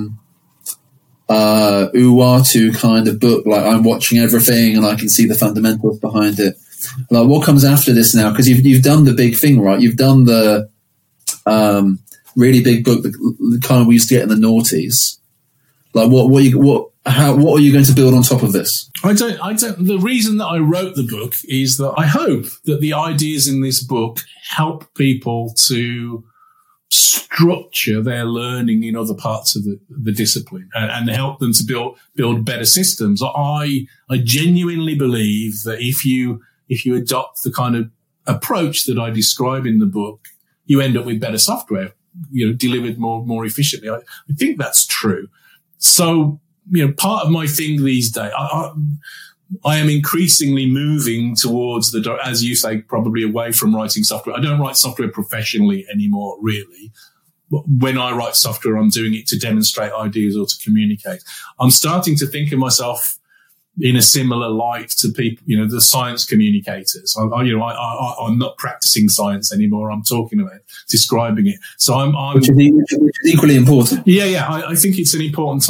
Uatu kind of book. Like I'm watching everything, and I can see the fundamentals behind it. Like what comes after this now? Because you've done the big thing, right? You've done the really big book, the kind we used to get in the noughties. Like what are you going to build on top of this? I don't. The reason that I wrote the book is that I hope that the ideas in this book help people to structure their learning in other parts of the discipline and help them to build better systems. I genuinely believe that if you adopt the kind of approach that I describe in the book, you end up with better software, delivered more efficiently. I think that's true. So, part of my thing these days, I am increasingly moving towards as you say, probably away from writing software. I don't write software professionally anymore, really. But when I write software, I'm doing it to demonstrate ideas or to communicate. I'm starting to think of myself in a similar light to people, the science communicators. I'm not practicing science anymore. I'm talking about describing it. So which is equally important. Yeah. I think it's an important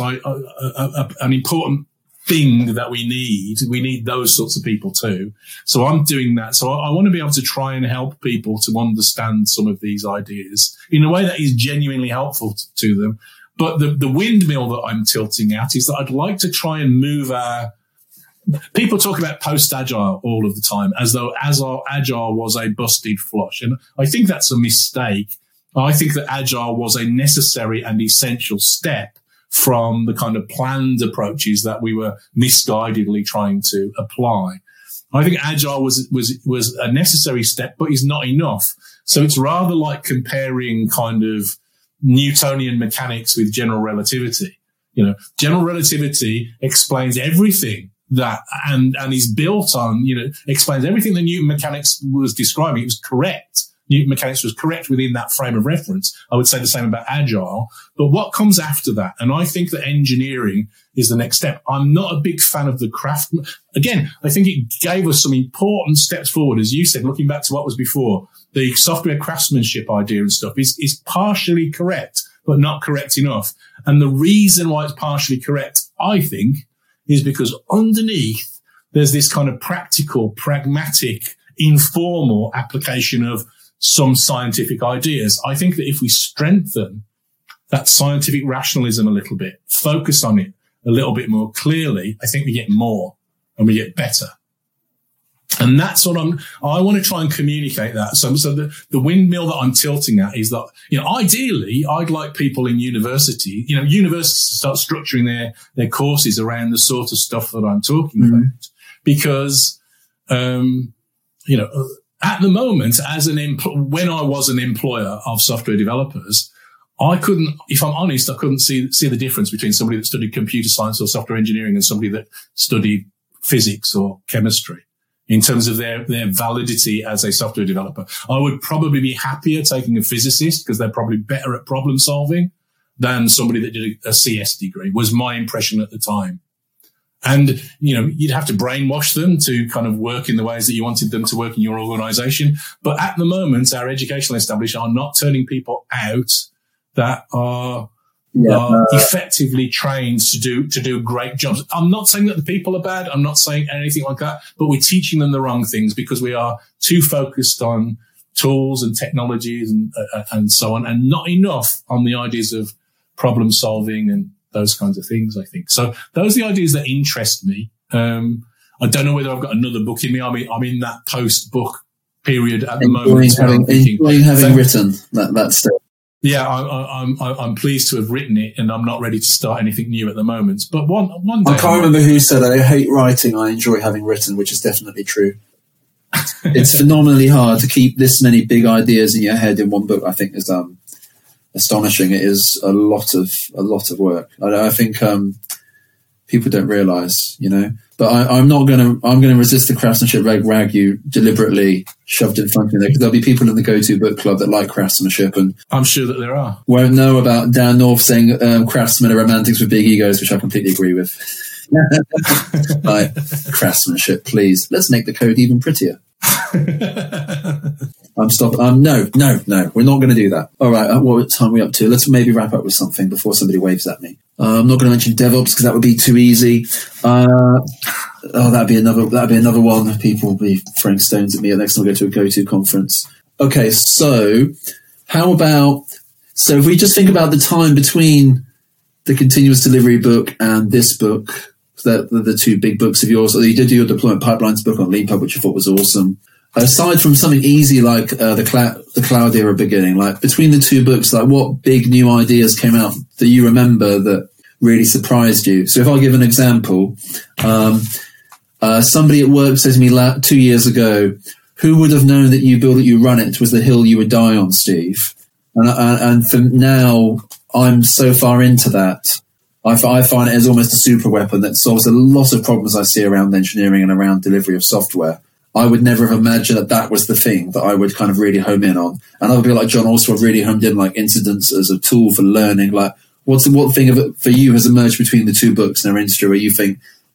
thing that we need. We need those sorts of people too. So I'm doing that. So I want to be able to try and help people to understand some of these ideas in a way that is genuinely helpful to them. But the windmill that I'm tilting at is that I'd like to try and move people talk about post-agile all of the time as though agile was a busted flush. And I think that's a mistake. I think that agile was a necessary and essential step from the kind of planned approaches that we were misguidedly trying to apply. I think agile was a necessary step, but is not enough. So it's rather like comparing kind of Newtonian mechanics with general relativity. General relativity explains everything that and is built on, explains everything that Newton mechanics was describing. It was correct. Newton mechanics was correct within that frame of reference. I would say the same about agile. But what comes after that? And I think that engineering is the next step. I'm not a big fan of the craft. Again, I think it gave us some important steps forward. As you said, looking back to what was before, the software craftsmanship idea and stuff is partially correct, but not correct enough. And the reason why it's partially correct, I think, is because underneath there's this kind of practical, pragmatic, informal application of some scientific ideas. I think that if we strengthen that scientific rationalism a little bit, focus on it a little bit more clearly, I think we get more and we get better. And that's what I want to try and communicate that. So the windmill that I'm tilting at is that, ideally I'd like people in universities to start structuring their courses around the sort of stuff that I'm talking about. Because, at the moment, when I was an employer of software developers, I couldn't, if I'm honest, I couldn't see the difference between somebody that studied computer science or software engineering and somebody that studied physics or chemistry in terms of their validity as a software developer. I would probably be happier taking a physicist because they're probably better at problem solving than somebody that did a CS degree, was my impression at the time. And, you'd have to brainwash them to kind of work in the ways that you wanted them to work in your organization. But at the moment, our educational establishment are not turning people out that are effectively trained to do great jobs. I'm not saying that the people are bad. I'm not saying anything like that, but we're teaching them the wrong things because we are too focused on tools and technologies and so on, and not enough on the ideas of problem solving and those kinds of things, I think. So those are the ideas that interest me. I don't know whether I've got another book in me. I'm in that post-book period at the moment. Enjoying having written that stuff. Yeah, I'm pleased to have written it, and I'm not ready to start anything new at the moment. But one day, I can't remember who said I hate writing. I enjoy having written, which is definitely true. It's phenomenally hard to keep this many big ideas in your head in one book. I think is astonishing. It is a lot of work. I think people don't realise, But I'm going to resist the craftsmanship rag you deliberately shoved in front of me there, because there'll be people in the Go-To Book Club that like craftsmanship, and I'm sure that there are. Won't know about Dan North saying craftsmen are romantics with big egos, which I completely agree with. Like, craftsmanship, please. Let's make the code even prettier. I'm stopping. No, we're not going to do that. All right, what time are we up to? Let's maybe wrap up with something before somebody waves at me. I'm not going to mention DevOps because that would be too easy. That'd be another one. People will be throwing stones at me next time I go to a Go-To conference. Okay, so if we just think about the time between the continuous delivery book and this book, the two big books of yours. You did do your deployment pipelines book on Leanpub, which I thought was awesome. Aside from something easy like the cloud era beginning, like between the two books, like what big new ideas came out that you remember that really surprised you? So if I give an example, somebody at work said to me 2 years ago, "Who would have known that you build it, you run it was the hill you would die on, Steve?" And for now, I'm so far into that. I find it as almost a super weapon that solves a lot of problems I see around engineering and around delivery of software. I would never have imagined that was the thing that I would kind of really home in on. And other people like John also have really homed in like incidents as a tool for learning. Like, what thing of it for you has emerged between the two books in our industry where you think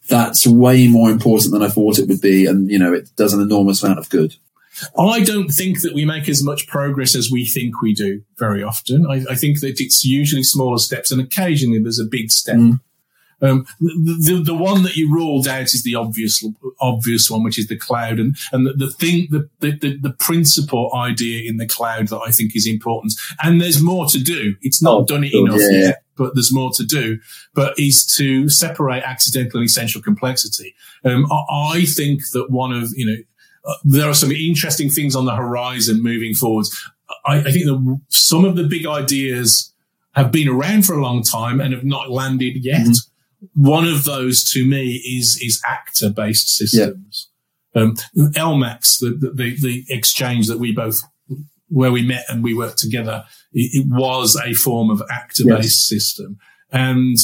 that's way more important than I thought it would be. And, it does an enormous amount of good. I don't think that we make as much progress as we think we do very often. I think that it's usually smaller steps, and occasionally there's a big step. The one that you ruled out is the obvious one, which is the cloud, and the principal idea in the cloud that I think is important. And there's more to do. It's not done it enough yet, but there's more to do. But is to separate accidental and essential complexity. I think that one of there are some interesting things on the horizon moving forwards. I think that some of the big ideas have been around for a long time and have not landed yet. One of those, to me, is actor-based systems. LMAX, the exchange that where we met and we worked together, it was a form of actor-based system. And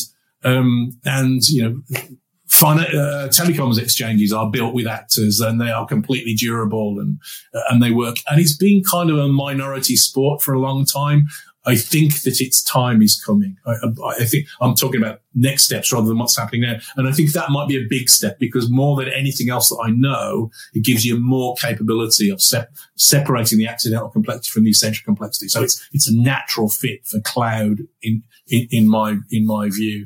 telecoms exchanges are built with actors, and they are completely durable and they work. And it's been kind of a minority sport for a long time. I think that its time is coming. I think I'm talking about next steps rather than what's happening now. And I think that might be a big step, because more than anything else that I know, it gives you more capability of separating the accidental complexity from the essential complexity. So it's a natural fit for cloud in my view.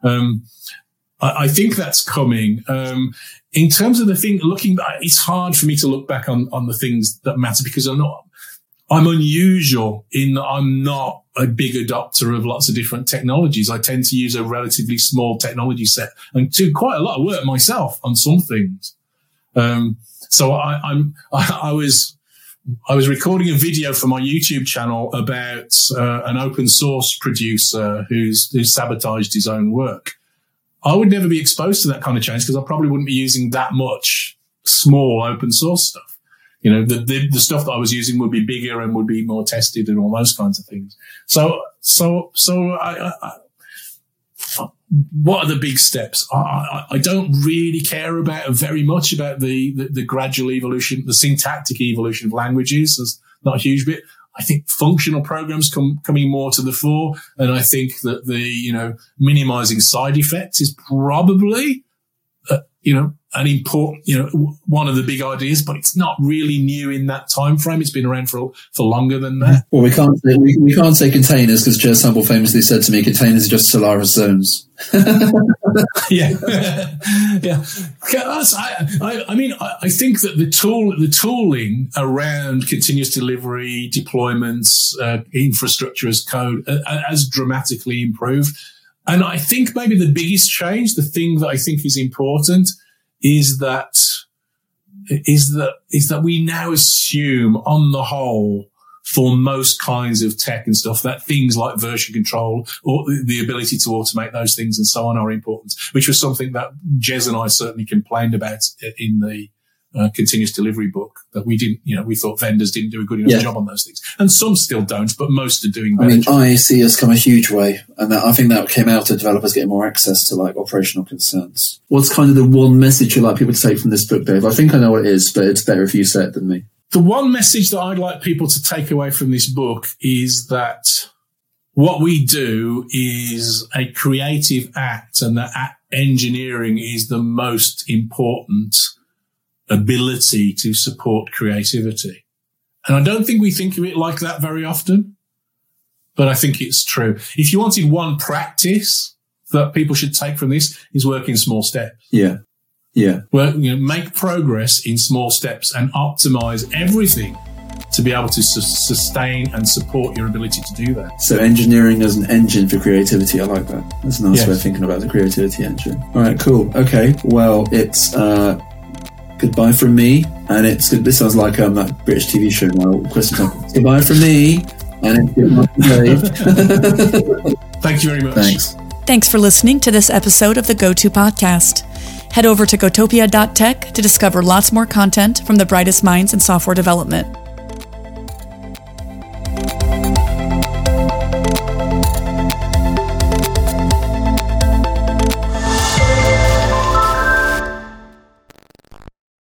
I think that's coming. In terms of the thing, it's hard for me to look back on the things that matter, because I'm unusual in that I'm not a big adopter of lots of different technologies. I tend to use a relatively small technology set and do quite a lot of work myself on some things. So I was recording a video for my YouTube channel about an open source producer who's sabotaged his own work. I would never be exposed to that kind of change, because I probably wouldn't be using that much small open source stuff. The stuff that I was using would be bigger and would be more tested and all those kinds of things. So what are the big steps? I don't really care very much about the gradual evolution, the syntactic evolution of languages. There's not a huge bit. I think functional programs coming more to the fore. And I think that minimizing side effects is probably, an important, one of the big ideas, but it's not really new in that time frame. It's been around for longer than that. Well, we can't say containers, because Jez Humble famously said to me, containers are just Solaris zones. Yeah. I think that the tooling around continuous delivery, deployments, infrastructure as code has dramatically improved. And I think maybe the biggest change, the thing that I think is important, is that we now assume, on the whole, for most kinds of tech and stuff, that things like version control or the ability to automate those things and so on are important, which was something that Jez and I certainly complained about in the continuous delivery book, that we didn't, we thought vendors didn't do a good enough job on those things. And some still don't, but most are doing better. IAC has come a huge way, and I think that came out of developers getting more access to operational concerns. What's kind of the one message you'd like people to take from this book, Dave? I think I know what it is, but it's better if you say it than me. The one message that I'd like people to take away from this book is that what we do is a creative act, and that engineering is the most important ability to support creativity. And I don't think we think of it like that very often, but I think it's true. If you wanted one practice that people should take from this, is work in small steps. Yeah. Make progress in small steps and optimize everything to be able to sustain and support your ability to do that. So engineering as an engine for creativity, I like that. That's a nice way of thinking about the creativity engine. All right, cool. Okay, well, it's goodbye from me, and it's good. This sounds like that British TV show now. Goodbye from me, and it's goodbye from Dave. Thank you very much. Thanks for listening to this episode of the GoTo Podcast. Head over to gotopia.tech to discover lots more content from the brightest minds in software development.